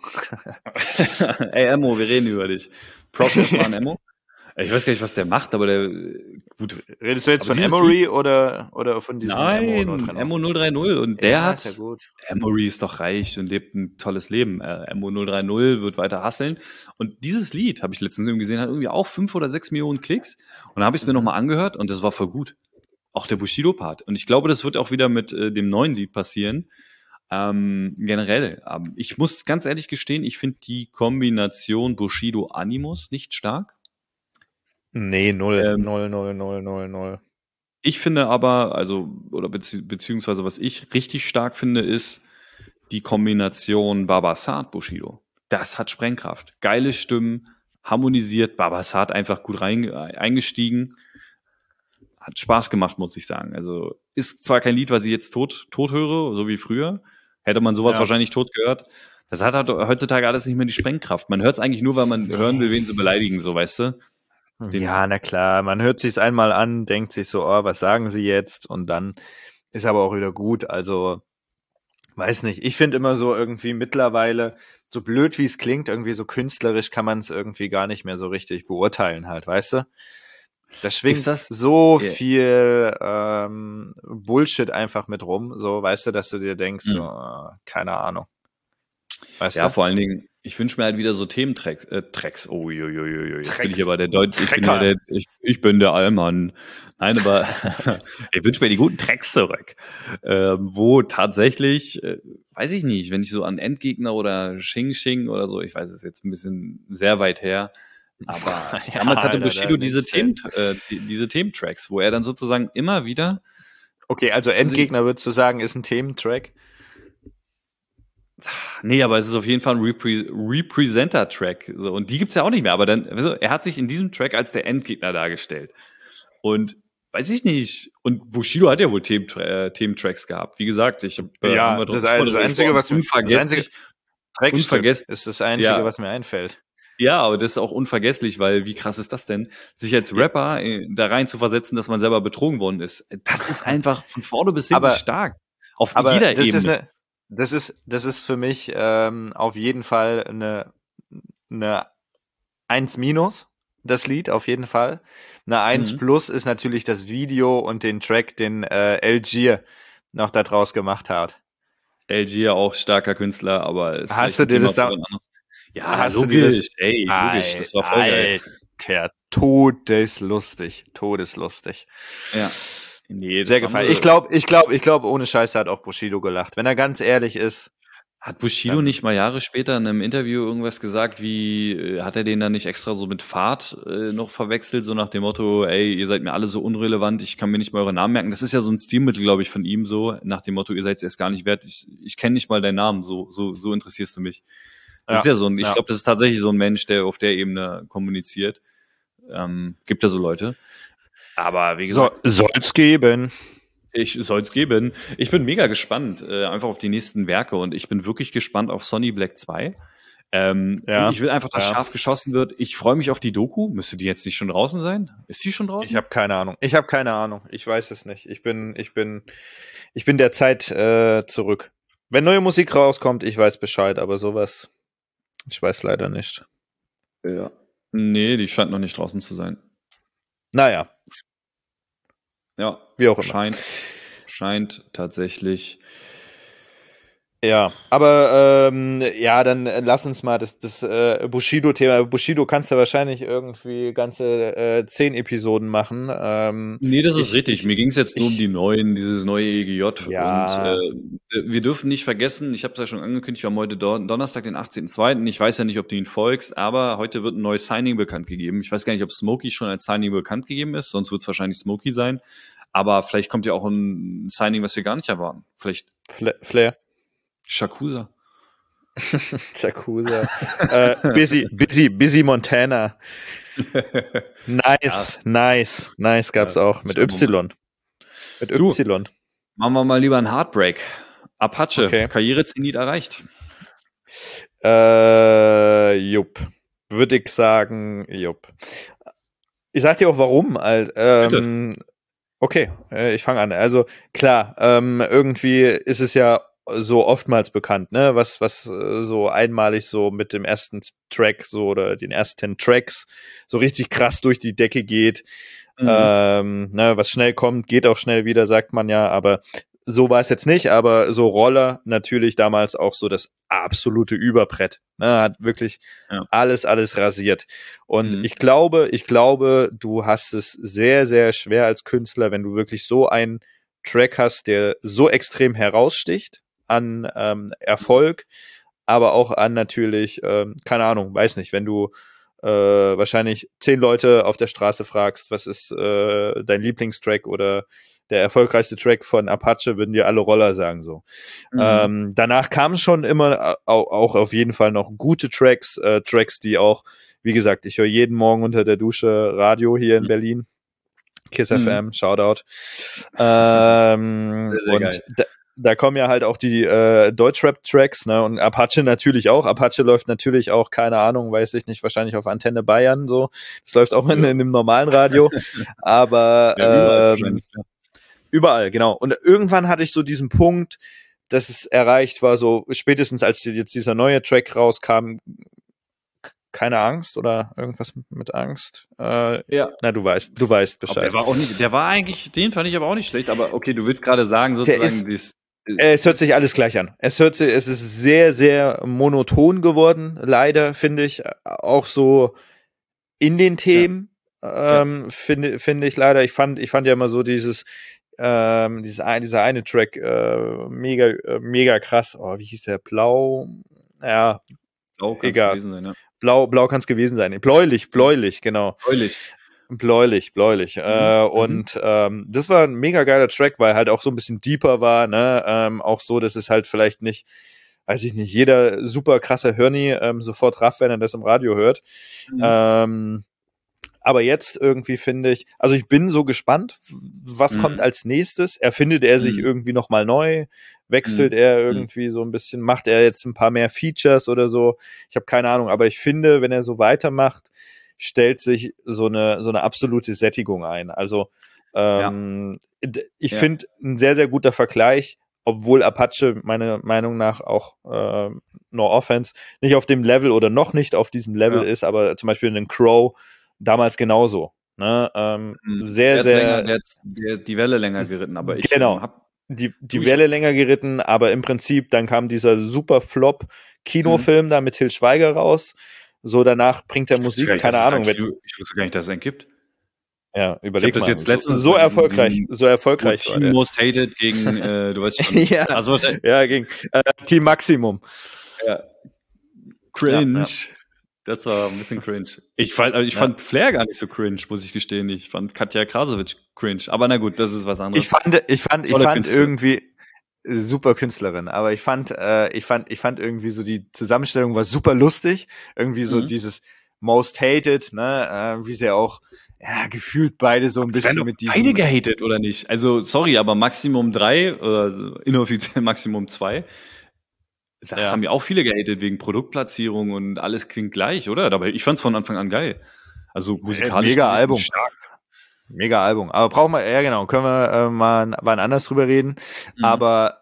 Ey, Emo, wir reden über dich. Props erstmal an Emo. Ich weiß gar nicht, was der macht, aber der, gut. Redest du jetzt von Emory oder, oder von diesem Nein, Emo null drei null und der ja, hat, ist ja gut. Emory ist doch reich und lebt ein tolles Leben. Äh, Emo null drei null wird weiter hustlen und dieses Lied, habe ich letztens irgendwie gesehen, hat irgendwie auch fünf oder sechs Millionen Klicks und dann habe ich es mir nochmal angehört und das war voll gut. Auch der Bushido-Part. Und ich glaube, das wird auch wieder mit äh, dem neuen Lied passieren. Ähm, generell. Ähm, ich muss ganz ehrlich gestehen, ich finde die Kombination Bushido-Animus nicht stark. Nee, null, ähm, null, null, null, null, null. Ich finde aber, also, oder bezieh- beziehungsweise was ich richtig stark finde, ist die Kombination Babasat Bushido. Das hat Sprengkraft. Geile Stimmen, harmonisiert, Babasat einfach gut rein, eingestiegen. Hat Spaß gemacht, muss ich sagen. Also, ist zwar kein Lied, was ich jetzt tot, tot höre, so wie früher. Hätte man sowas ja. wahrscheinlich tot gehört. Das hat halt heutzutage alles nicht mehr die Sprengkraft. Man hört es eigentlich nur, weil man hören will, wen sie beleidigen, so, weißt du? Den ja, na klar, man hört sich's einmal an, denkt sich so, oh, was sagen sie jetzt? Und dann ist aber auch wieder gut. Also, weiß nicht, ich finde immer so irgendwie mittlerweile, so blöd wie es klingt, irgendwie so künstlerisch kann man es irgendwie gar nicht mehr so richtig beurteilen halt, weißt du? Da schwingt das so yeah. viel ähm, Bullshit einfach mit rum, so, weißt du, dass du dir denkst, mhm. so, äh, keine Ahnung. Weißt ja, du? vor allen Dingen, ich wünsche mir halt wieder so Thementracks. Äh, Tracks. Oh, jo, jo, jo, jo. Jetzt bin ich hier bei der Deutsch. Ich bin, hier der, ich, ich bin der Allmann. Nein, aber ich wünsche mir die guten Tracks zurück. Ähm, wo tatsächlich, äh, weiß ich nicht, wenn ich so an Endgegner oder Xing Xing oder so, ich weiß es jetzt ein bisschen sehr weit her, aber ja, damals hatte Bushido Alter, diese Themen, äh, die, diese Thementracks, wo er dann sozusagen immer wieder. Okay, also Endgegner würdest du sagen, ist ein Thementrack? Nee, aber es ist auf jeden Fall ein Repre Representer-Track. So, und die gibt's ja auch nicht mehr. Aber dann, weißt du, er hat sich in diesem Track als der Endgegner dargestellt. Und weiß ich nicht. Und Bushido hat ja wohl Themen, äh, Thementracks gehabt. Wie gesagt, ich hab, äh, Ja, haben wir das, trotzdem mal das drüber Einzige, gesprochen. was mir, das einzige unvergesslich. Trackstück Unvergesslich. ist das Einzige, Ja. was mir einfällt. Ja, aber das ist auch unvergesslich, weil wie krass ist das denn, sich als Rapper äh, da rein zu versetzen, dass man selber betrogen worden ist. Das ist einfach von vorne bis hinten Aber- stark. Auf Aber jeder das Ebene. ist eine, das ist, das ist für mich ähm, auf jeden Fall eine, eine eins minus, das Lied, auf jeden Fall. Eine eins Mhm. plus ist natürlich das Video und den Track, den äh, Algier noch da draus gemacht hat. L G ja auch starker Künstler, aber ist Hast vielleicht du ein dir Thema das da- für wann anders. Ja, Hast du dir das- logisch. Ey, logisch, das war voll geil. Alter, todeslustig, todeslustig. Ja. Nee, das Sehr gefallen. andere- Ich glaube, ich glaube, ich glaube, ohne Scheiße hat auch Bushido gelacht. Wenn er ganz ehrlich ist, Hat Bushido Dann- nicht mal Jahre später in einem Interview irgendwas gesagt, wie, äh, hat er den dann nicht extra so mit Fahrt äh, noch verwechselt, so nach dem Motto, ey, ihr seid mir alle so unrelevant, ich kann mir nicht mal eure Namen merken. Das ist ja so ein Stilmittel, glaube ich, von ihm so, nach dem Motto, ihr seid es erst gar nicht wert, ich, ich kenne nicht mal deinen Namen, so, so, so interessierst du mich. Das Ja, ist ja so ein, ich ja. glaube, das ist tatsächlich so ein Mensch, der auf der Ebene kommuniziert. Ähm, gibt ja so Leute. Aber wie so, gesagt, soll's geben. ich soll's geben. Ich bin mega gespannt, äh, einfach auf die nächsten Werke und ich bin wirklich gespannt auf Sonny Black zwei. Ähm, Ja, und ich will einfach, dass ja. scharf geschossen wird. Ich freue mich auf die Doku. Müsste die jetzt nicht schon draußen sein? Ist die schon draußen? Ich habe keine Ahnung. Ich habe keine Ahnung. Ich weiß es nicht. Ich bin, ich bin, ich bin der Zeit äh, zurück. Wenn neue Musik rauskommt, ich weiß Bescheid, aber sowas, ich weiß leider nicht. Ja. Nee, die scheint noch nicht draußen zu sein. Naja, Ja, wie auch immer. scheint, scheint tatsächlich. Ja, aber ähm, ja, dann äh, lass uns mal das, das äh, Bushido-Thema. Bushido kannst du wahrscheinlich irgendwie ganze äh, zehn Episoden machen. Ähm, Nee, das ist ich- richtig. ich- Mir ging es jetzt nur um ich- die neuen, dieses neue E G J. Ja. Und äh, wir dürfen nicht vergessen, ich habe es ja schon angekündigt, wir haben heute Don Donnerstag, den achtzehnten zweiten Ich weiß ja nicht, ob du ihn folgst, aber heute wird ein neues Signing bekannt gegeben. Ich weiß gar nicht, ob Smokey schon als Signing bekannt gegeben ist, sonst wird es wahrscheinlich Smokey sein. Aber vielleicht kommt ja auch ein Signing, was wir gar nicht erwarten. Vielleicht Fla Flair. Shakusa. Yakuza. äh, busy, busy, busy Montana. Nice, nice, nice gab's Ja, auch mit schauen wir Y. Mit Du. Y. Machen wir mal lieber einen Heartbreak. Apache, Okay. Karrierezenit erreicht. Äh, jupp. Würde ich sagen, jupp. Ich sag dir auch warum. Halt, ähm, okay, äh, ich fange an. Also klar, ähm, irgendwie ist es ja so oftmals bekannt, ne, was was äh, so einmalig so mit dem ersten Track so oder den ersten Tracks so richtig krass durch die Decke geht. Mhm. Ähm, ne, was schnell kommt, geht auch schnell wieder, sagt man ja, aber so war es jetzt nicht, aber so Roller natürlich damals auch so das absolute Überbrett. Ne, hat wirklich Ja. alles, alles rasiert. Und Mhm. ich glaube, ich glaube, du hast es sehr, sehr schwer als Künstler, wenn du wirklich so einen Track hast, der so extrem heraussticht an ähm, Erfolg, aber auch an natürlich, ähm, keine Ahnung, weiß nicht, wenn du äh, wahrscheinlich zehn Leute auf der Straße fragst, was ist äh, dein Lieblingstrack oder der erfolgreichste Track von Apache, würden dir alle Roller sagen so. Mhm. Ähm, danach kamen schon immer auch, auch auf jeden Fall noch gute Tracks, äh, Tracks, die auch, wie gesagt, ich höre jeden Morgen unter der Dusche Radio hier in Mhm. Berlin. Kiss Mhm. F M, Shoutout. Ähm, Sehr, sehr und geil. da, da kommen ja halt auch die äh, Deutschrap-Tracks, ne, und Apache natürlich auch. Apache läuft natürlich auch, keine Ahnung, weiß ich nicht, wahrscheinlich auf Antenne Bayern so. Das läuft auch in, in einem normalen Radio. Aber Ja, überall ähm, wahrscheinlich, ja. überall, genau. Und irgendwann hatte ich so diesen Punkt, dass es erreicht war, so spätestens als jetzt dieser neue Track rauskam, k- keine Angst oder irgendwas mit Angst. Äh, Ja. na, du weißt, du weißt Aber Bescheid. der war auch nicht, der war eigentlich, den fand ich aber auch nicht schlecht, aber okay, du willst gerade sagen, Der sozusagen, ist- dies, Äh, Es hört sich alles gleich an. Es hört sich, es ist sehr, sehr monoton geworden, leider, finde ich. Auch so in den Themen, ähm, finde, finde ich leider. Ich fand, ich fand ja immer so dieses, ähm, dieses ein, dieser eine Track, äh, mega, äh, mega krass. Oh, wie hieß der? Blau? Ja, Blau kann's egal. gewesen sein, ja. blau, blau kann es gewesen sein. Bläulich, bläulich, genau. Neulich. Bläulich, bläulich. Äh, mhm. und ähm, das war ein mega geiler Track, weil halt auch so ein bisschen deeper war, ne? Ähm, auch so, dass es halt vielleicht nicht weiß ich nicht, jeder super krasse Hörni ähm, sofort rafft, wenn er das im Radio hört. Mhm. Ähm, aber jetzt irgendwie finde ich, also ich bin so gespannt, was mhm. kommt als nächstes. Erfindet er sich mhm. irgendwie nochmal neu? Wechselt mhm. er irgendwie so ein bisschen? Macht er jetzt ein paar mehr Features oder so? Ich habe keine Ahnung, aber ich finde, wenn er so weitermacht, stellt sich so eine so eine absolute Sättigung ein. Also ähm, ja. ich ja. finde ein sehr, sehr guter Vergleich, obwohl Apache meiner Meinung nach auch äh, No Offense nicht auf dem Level oder noch nicht auf diesem Level ja. ist, aber zum Beispiel einen Crow damals genauso. Ne? Ähm, mhm. Sehr, der sehr. Länger, der hat der die Welle länger geritten, aber ich genau. hab die, die Welle länger geritten, aber im Prinzip dann kam dieser super Flop-Kinofilm mhm. da mit Til Schweiger raus. So danach bringt er Musik, nicht, keine Ahnung. Ich wusste gar nicht, dass es einen gibt. Ja, überleg das mal. Jetzt letztens so, so erfolgreich, so erfolgreich war Team Most Hated gegen, äh, du weißt schon. ja, also, ja, gegen äh, Team Maximum. Ja. Cringe. Ja, ja. Das war ein bisschen cringe. Ich fand, ich ja. fand Flair gar nicht so cringe, muss ich gestehen. Ich fand Katja Krasowitsch cringe. Aber na gut, das ist was anderes. Ich fand, ich fand, ich fand irgendwie super Künstlerin, aber ich fand, äh, ich fand, ich fand irgendwie so die Zusammenstellung war super lustig. Irgendwie so mhm. dieses Most Hated, ne, äh, wie sie auch ja, gefühlt beide so ein bisschen mit diesem... Beide gehatet, oder nicht? Also, sorry, aber Maximum drei, oder inoffiziell Maximum zwei, das ja. haben ja auch viele gehatet wegen Produktplatzierung und alles klingt gleich, oder? Aber ich fand's von Anfang an geil. Also, musikalisch... Mega Album. Stark. Mega Album. Aber brauchen wir, ja genau, können wir äh, mal wann anders drüber reden. Mhm. Aber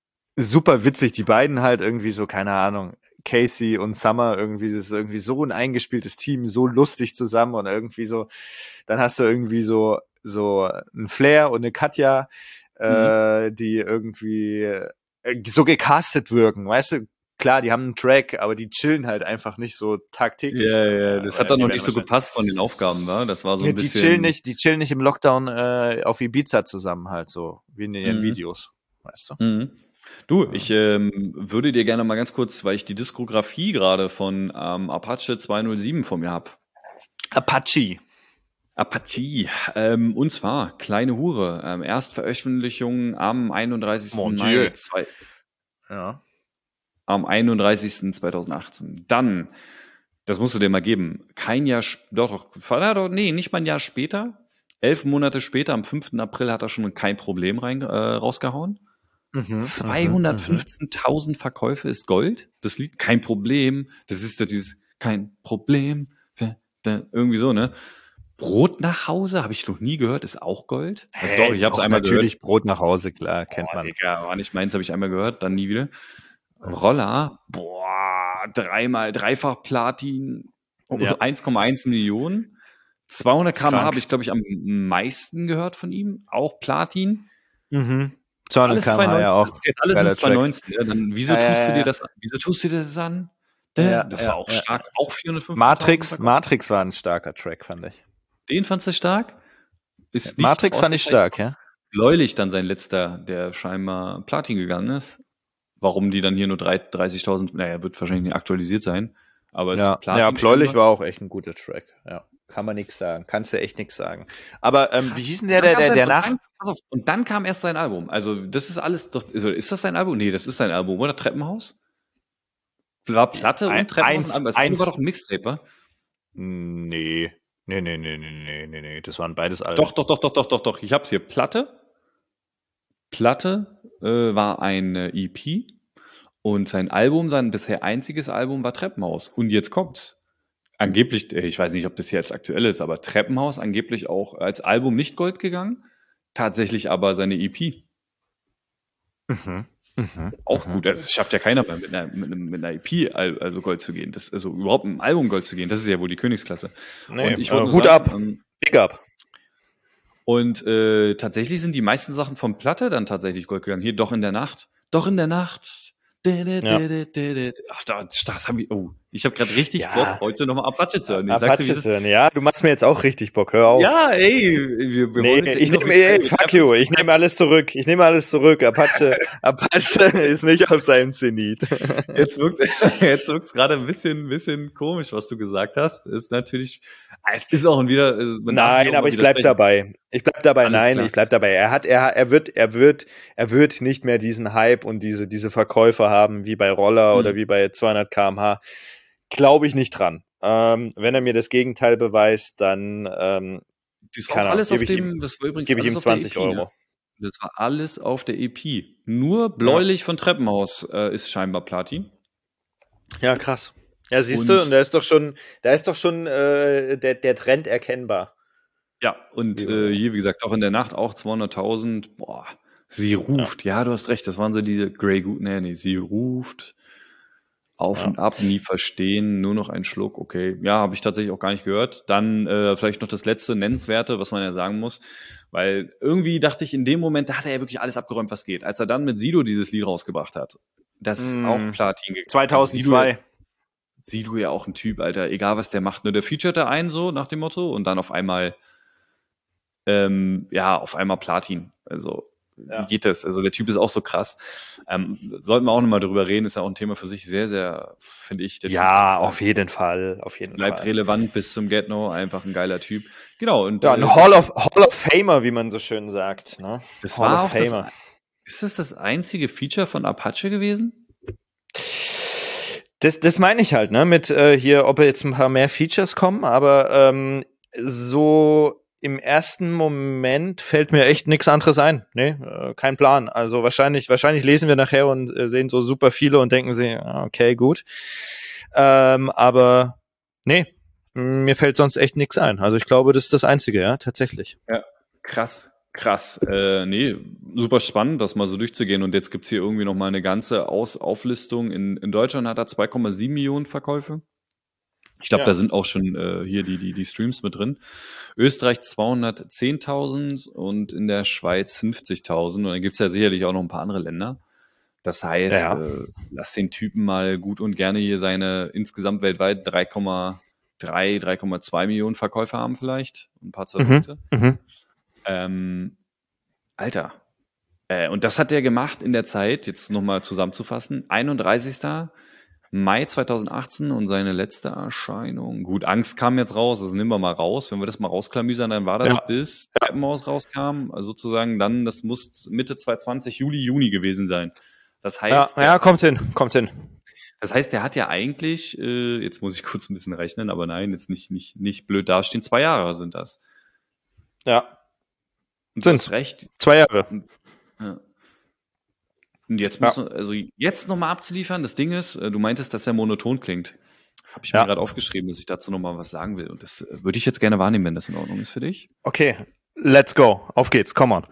super witzig, die beiden halt irgendwie so, keine Ahnung, Casey und Summer irgendwie, das ist irgendwie so ein eingespieltes Team, so lustig zusammen und irgendwie so, dann hast du irgendwie so, so ein Flair und eine Katja, äh, mhm. die irgendwie äh, so gecastet wirken, weißt du? Klar, die haben einen Track, aber die chillen halt einfach nicht so tagtäglich. Ja, ja, das hat dann noch nicht so gepasst von den Aufgaben, ne? Das war so ein die bisschen... Chillen nicht, die chillen nicht im Lockdown äh, auf Ibiza zusammen halt so, wie in ihren mhm. Videos, weißt du? Mhm. Du, ich ähm, würde dir gerne mal ganz kurz, weil ich die Diskografie gerade von ähm, Apache zweihundertsieben vor mir habe. Apache. Apache. Ähm, und zwar Kleine Hure. Ähm, Erstveröffentlichung am einunddreißigsten Mai. Zwei, ja. Am einunddreißigsten zweitausendachtzehn. Dann, das musst du dir mal geben, kein Jahr, doch, doch, doch, nee, nicht mal ein Jahr später. Elf Monate später, am fünften April, hat er schon Kein Problem rein, äh, rausgehauen. Mhm, zweihundertfünfzehntausend mhm. Verkäufe ist Gold. Das Lied Kein Problem. Das ist doch dieses Kein Problem. Irgendwie so, ne? Brot nach Hause, habe ich noch nie gehört, ist auch Gold. Also hey, doch, ich habe es einmal natürlich gehört. Brot nach Hause, klar, kennt oh, man. Digga, war nicht meins, habe ich einmal gehört, dann nie wieder. Roller, boah, dreimal, dreifach Platin, ja. eins Komma eins Millionen. zweihundert Kilometer habe ich, glaube ich, am meisten gehört von ihm. Auch Platin. Mhm. zweihundert Kilometer ja auch. Das ist jetzt alles in zweitausendneunzehn. Ja, dann, wieso, ja, tust ja, du dir ja. das an? Wieso tust du dir das an? Ja, das ja, war auch ja. stark. Auch vierhundertfünfzig. Matrix, Matrix war ein starker Track, fand ich. Den fandst du stark? Ist ja, Matrix fand ich stark, ja. Bläulich dann sein letzter, der scheinbar Platin gegangen ist. Warum die dann hier nur dreißigtausend, naja, wird wahrscheinlich nicht aktualisiert sein. Aber es ja, ist Platin. Ja, Bläulich war auch echt ein guter Track, ja. Kann man nichts sagen. Kannst du echt nichts sagen. Aber ähm, wie hieß denn der, der, der, der nach... Dann, pass auf, und dann kam erst sein Album. Also das ist alles doch... Ist das sein Album? Nee, das ist sein Album, oder? Treppenhaus? War Platte ein, und Treppenhaus? Eins, Das eins, war doch ein Mixtape, wa? Nee. Nee, nee, nee, nee, nee, nee, nee. Das waren beides Alben. Doch, doch, doch, doch, doch, doch, doch. Ich hab's hier. Platte. Platte äh, war eine E P. Und sein Album, sein bisher einziges Album war Treppenhaus. Und jetzt kommt's. Angeblich, ich weiß nicht, ob das jetzt aktuell ist, aber Treppenhaus angeblich auch als Album nicht Gold gegangen, tatsächlich aber seine E P. Mhm. Mhm. Auch mhm. gut, also es schafft ja keiner mehr mit einer, mit, mit einer E P also Gold zu gehen, das, also überhaupt mit einem Album Gold zu gehen, das ist ja wohl die Königsklasse. Nee, und ich äh, Hut ab, ähm, Big up. Und äh, tatsächlich sind die meisten Sachen vom Platte dann tatsächlich Gold gegangen. Hier, Doch in der Nacht, Doch in der Nacht. Ja. Ach, das, das haben wir, oh, Ich habe gerade richtig Ja. Bock, heute nochmal Apache zu hören. Ich sag's dir, wie Apache es ist. zu hören, ja, du machst mir jetzt auch richtig Bock, hör auf. Ja, ey, wir, wir Nee, wollen uns ja ich nehme, inoffiziell- ey, wir fuck treffen you, uns- ich nehme alles zurück, ich nehme alles zurück, Apache, Apache ist nicht auf seinem Zenit. Jetzt wirkt jetzt wirkt's gerade ein bisschen, ein bisschen komisch, was du gesagt hast. Ist natürlich, es ist auch wieder. Man darf sich Nein, auch aber mal ich bleib widersprechen. dabei. Ich bleib dabei, Alles nein, klar. ich bleib dabei. Er hat, er, er wird, er wird, er wird nicht mehr diesen Hype und diese, diese Verkäufe haben, wie bei Roller Mhm. oder wie bei zweihundert Kilometer pro Stunde. Glaube ich nicht dran. Ähm, wenn er mir das Gegenteil beweist, dann, ähm, Das war Keine auch alles Ahnung, auf gebe ich dem, das war übrigens gebe ich alles ihm auf der zwanzig E P, ne? Euro. Das war alles auf der E P. Nur Bläulich von Treppenhaus äh, ist scheinbar Platin. Ja, krass. Ja, siehst du, Und- und da ist doch schon, da ist doch schon äh, der, der Trend erkennbar. Ja, und Ja. äh, hier, wie gesagt, auch in der Nacht auch zweihunderttausend. Boah, sie ruft. Ja. du hast recht, das waren so diese Grey Goose. Nee, nee, sie ruft. Auf Ja. und ab, nie verstehen, nur noch ein Schluck, okay. Ja, habe ich tatsächlich auch gar nicht gehört. Dann äh, vielleicht noch das letzte Nennenswerte, was man ja sagen muss. Weil irgendwie dachte ich, in dem Moment, da hat er ja wirklich alles abgeräumt, was geht. Als er dann mit Sido dieses Lied rausgebracht hat, das ist Mm. auch Platin gegangen. zweitausendzwei. Also Sido, Sido ja auch ein Typ, Alter, egal was der macht. Nur der featurete einen so nach dem Motto und dann auf einmal, ähm, ja, auf einmal Platin. Also, Ja. wie geht das? Also, der Typ ist auch so krass. Ähm, sollten wir auch nochmal drüber reden, ist ja auch ein Thema für sich. Sehr, sehr, finde ich. Der Ja, Typ ist, auf jeden Fall, auf jeden bleibt Fall. relevant bis zum Get-No. Einfach ein geiler Typ. Genau. Und Ja, äh, ein Hall of, Hall of Famer, wie man so schön sagt. Ne? das Hall war of auch das, Famer. ist das das einzige Feature von Apache gewesen? Das, das meine ich halt, ne? Mit äh, hier, ob jetzt ein paar mehr Features kommen, aber ähm, so im ersten Moment fällt mir echt nichts anderes ein. Nee, äh, kein Plan. Also wahrscheinlich, wahrscheinlich lesen wir nachher und äh, sehen so super viele und denken sie, ah, okay, gut. Ähm, aber nee, mir fällt sonst echt nichts ein. Also ich glaube, das ist das Einzige, ja, tatsächlich. Krass, krass. Äh, nee, super spannend, das mal so durchzugehen. Und jetzt gibt's hier irgendwie noch mal eine ganze Aus Auflistung. In, in Deutschland hat er zwei Komma sieben Millionen Verkäufe. Ich glaube, Ja. da sind auch schon äh, hier die, die, die Streams mit drin. Österreich zweihundertzehntausend und in der Schweiz fünfzigtausend. Und dann gibt's ja sicherlich auch noch ein paar andere Länder. Das heißt, Ja. äh, lass den Typen mal gut und gerne hier seine insgesamt weltweit drei Komma drei, drei Komma zwei Millionen Verkäufe haben vielleicht. Ein paar zerrückte. Mhm. Ähm, Alter. Äh, und das hat er gemacht in der Zeit, jetzt nochmal zusammenzufassen, einunddreißigsten Mai zweitausendachtzehn und seine letzte Erscheinung. Gut, Angst kam jetzt raus, das nehmen wir mal raus. Wenn wir das mal rausklamüsern, dann war das Ja. bis Treppenhaus rauskam, also sozusagen dann, das muss Mitte zweitausendzwanzig, Juli, Juni gewesen sein. Das Ja, heißt, ja, kommt hin, kommt hin. das heißt, der hat ja eigentlich, äh, jetzt muss ich kurz ein bisschen rechnen, aber nein, jetzt nicht, nicht, nicht blöd dastehen, zwei Jahre sind das. Ja, Und du Sind's. hast recht. zwei Jahre. Ja. Und jetzt Ja. muss, also jetzt nochmal abzuliefern, das Ding ist, äh, du meintest, dass er monoton klingt. Habe ich Ja. mir gerade aufgeschrieben, dass ich dazu nochmal was sagen will. Und das äh, würde ich jetzt gerne wahrnehmen, wenn das in Ordnung ist für dich. Okay, let's go. Auf geht's, come on.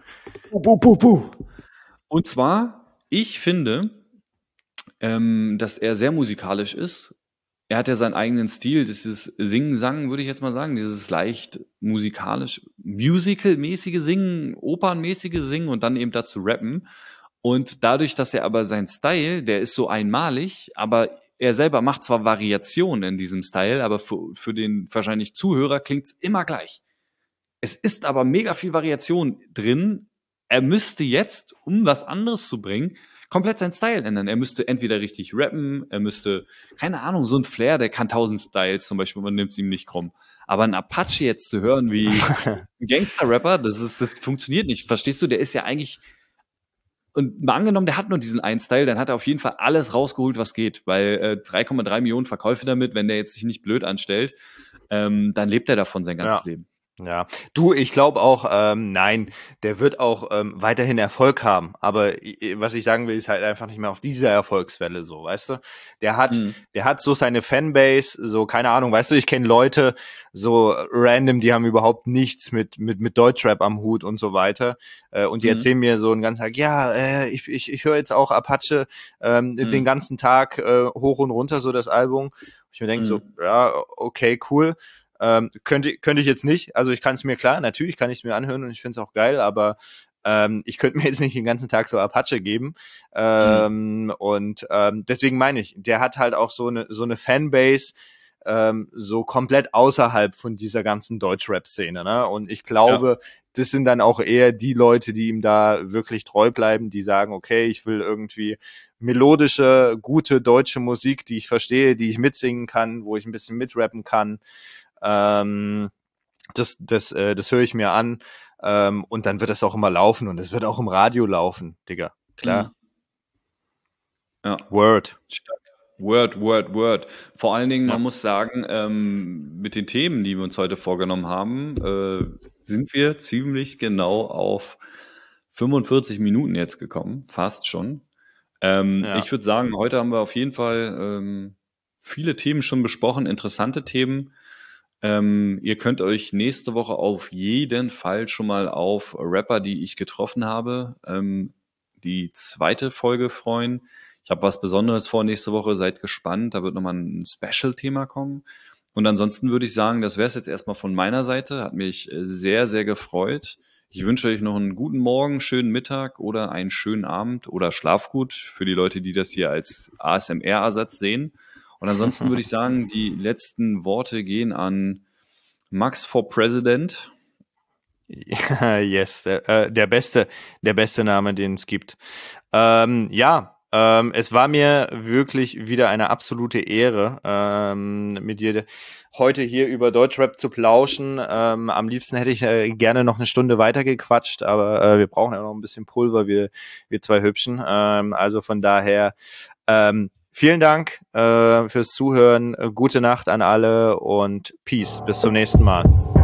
Und zwar, ich finde, ähm, dass er sehr musikalisch ist. Er hat ja seinen eigenen Stil, dieses Singen-Sang, würde ich jetzt mal sagen, dieses leicht musikalisch, musical-mäßige Singen, opernmäßige Singen und dann eben dazu rappen. Und dadurch, dass er aber sein Style, der ist so einmalig, aber er selber macht zwar Variationen in diesem Style, aber für, für den wahrscheinlich Zuhörer klingt's immer gleich. Es ist aber mega viel Variation drin. Er müsste jetzt, um was anderes zu bringen, komplett seinen Style ändern. Er müsste entweder richtig rappen, er müsste, keine Ahnung, so ein Flair, der kann tausend Styles zum Beispiel, man nimmt es ihm nicht krumm. Aber ein Apache jetzt zu hören wie ein Gangster-Rapper, das ist, das funktioniert nicht. Verstehst du? Der ist ja eigentlich, und mal angenommen, der hat nur diesen einen Style, dann hat er auf jeden Fall alles rausgeholt, was geht, weil äh, drei Komma drei Millionen Verkäufe damit, wenn der jetzt sich nicht blöd anstellt, ähm, dann lebt er davon sein ganzes Ja. Leben. Ja, du, ich glaube auch, ähm, nein, der wird auch ähm, weiterhin Erfolg haben. Aber i- was ich sagen will, ist halt einfach nicht mehr auf dieser Erfolgswelle so, weißt du? Der hat, Mhm. der hat so seine Fanbase, so keine Ahnung, weißt du, ich kenne Leute so random, die haben überhaupt nichts mit mit mit Deutschrap am Hut und so weiter. Äh, und die Mhm. erzählen mir so einen ganzen Tag, ja, äh, ich ich ich höre jetzt auch Apache ähm, Mhm. den ganzen Tag äh, hoch und runter so das Album. Ich mir denke Mhm. so, ja, okay, cool. Ähm, könnte, könnte ich jetzt nicht, also ich kann es mir, klar, natürlich kann ich es mir anhören und ich finde es auch geil, aber Ähm, ich könnte mir jetzt nicht den ganzen Tag so Apache geben. Ähm, mhm. Und ähm, deswegen meine ich, der hat halt auch so eine so eine Fanbase, ähm, so komplett außerhalb von dieser ganzen Deutschrap-Szene, ne? Und ich glaube, ja. das sind dann auch eher die Leute, die ihm da wirklich treu bleiben, die sagen, okay, ich will irgendwie melodische, gute deutsche Musik, die ich verstehe, die ich mitsingen kann, wo ich ein bisschen mitrappen kann. Ähm, das das, äh, das höre ich mir an. Ähm, und dann wird das auch immer laufen und es wird auch im Radio laufen, Digga. Klar. Mhm. Ja. Word. Stark. Word, Word, Word. Vor allen Dingen, Ja. man muss sagen, ähm, mit den Themen, die wir uns heute vorgenommen haben, äh, sind wir ziemlich genau auf fünfundvierzig Minuten jetzt gekommen, fast schon. Ähm, Ja. Ich würde sagen, heute haben wir auf jeden Fall ähm, viele Themen schon besprochen, interessante Themen. Ähm, ihr könnt euch nächste Woche auf jeden Fall schon mal auf Rapper, die ich getroffen habe, ähm, die zweite Folge freuen. Ich habe was Besonderes vor nächste Woche, seid gespannt, da wird nochmal ein Special-Thema kommen. Und ansonsten würde ich sagen, das wäre es jetzt erstmal von meiner Seite. Hat mich äh, sehr, sehr gefreut. Ich wünsche euch noch einen guten Morgen, schönen Mittag oder einen schönen Abend oder schlaf gut für die Leute, die das hier als A S M R-Ersatz sehen. Und ansonsten würde ich sagen, die letzten Worte gehen an Max for President. Yes, der, äh, der beste, der beste Name, den es gibt. Ähm, ja, ähm, es war mir wirklich wieder eine absolute Ehre, ähm, mit dir heute hier über Deutschrap zu plauschen. Ähm, am liebsten hätte ich äh, gerne noch eine Stunde weiter gequatscht, aber äh, wir brauchen ja noch ein bisschen Pulver, wir, wir zwei Hübschen. Ähm, also von daher, ähm, vielen Dank äh, fürs Zuhören. Gute Nacht an alle und Peace. Bis zum nächsten Mal.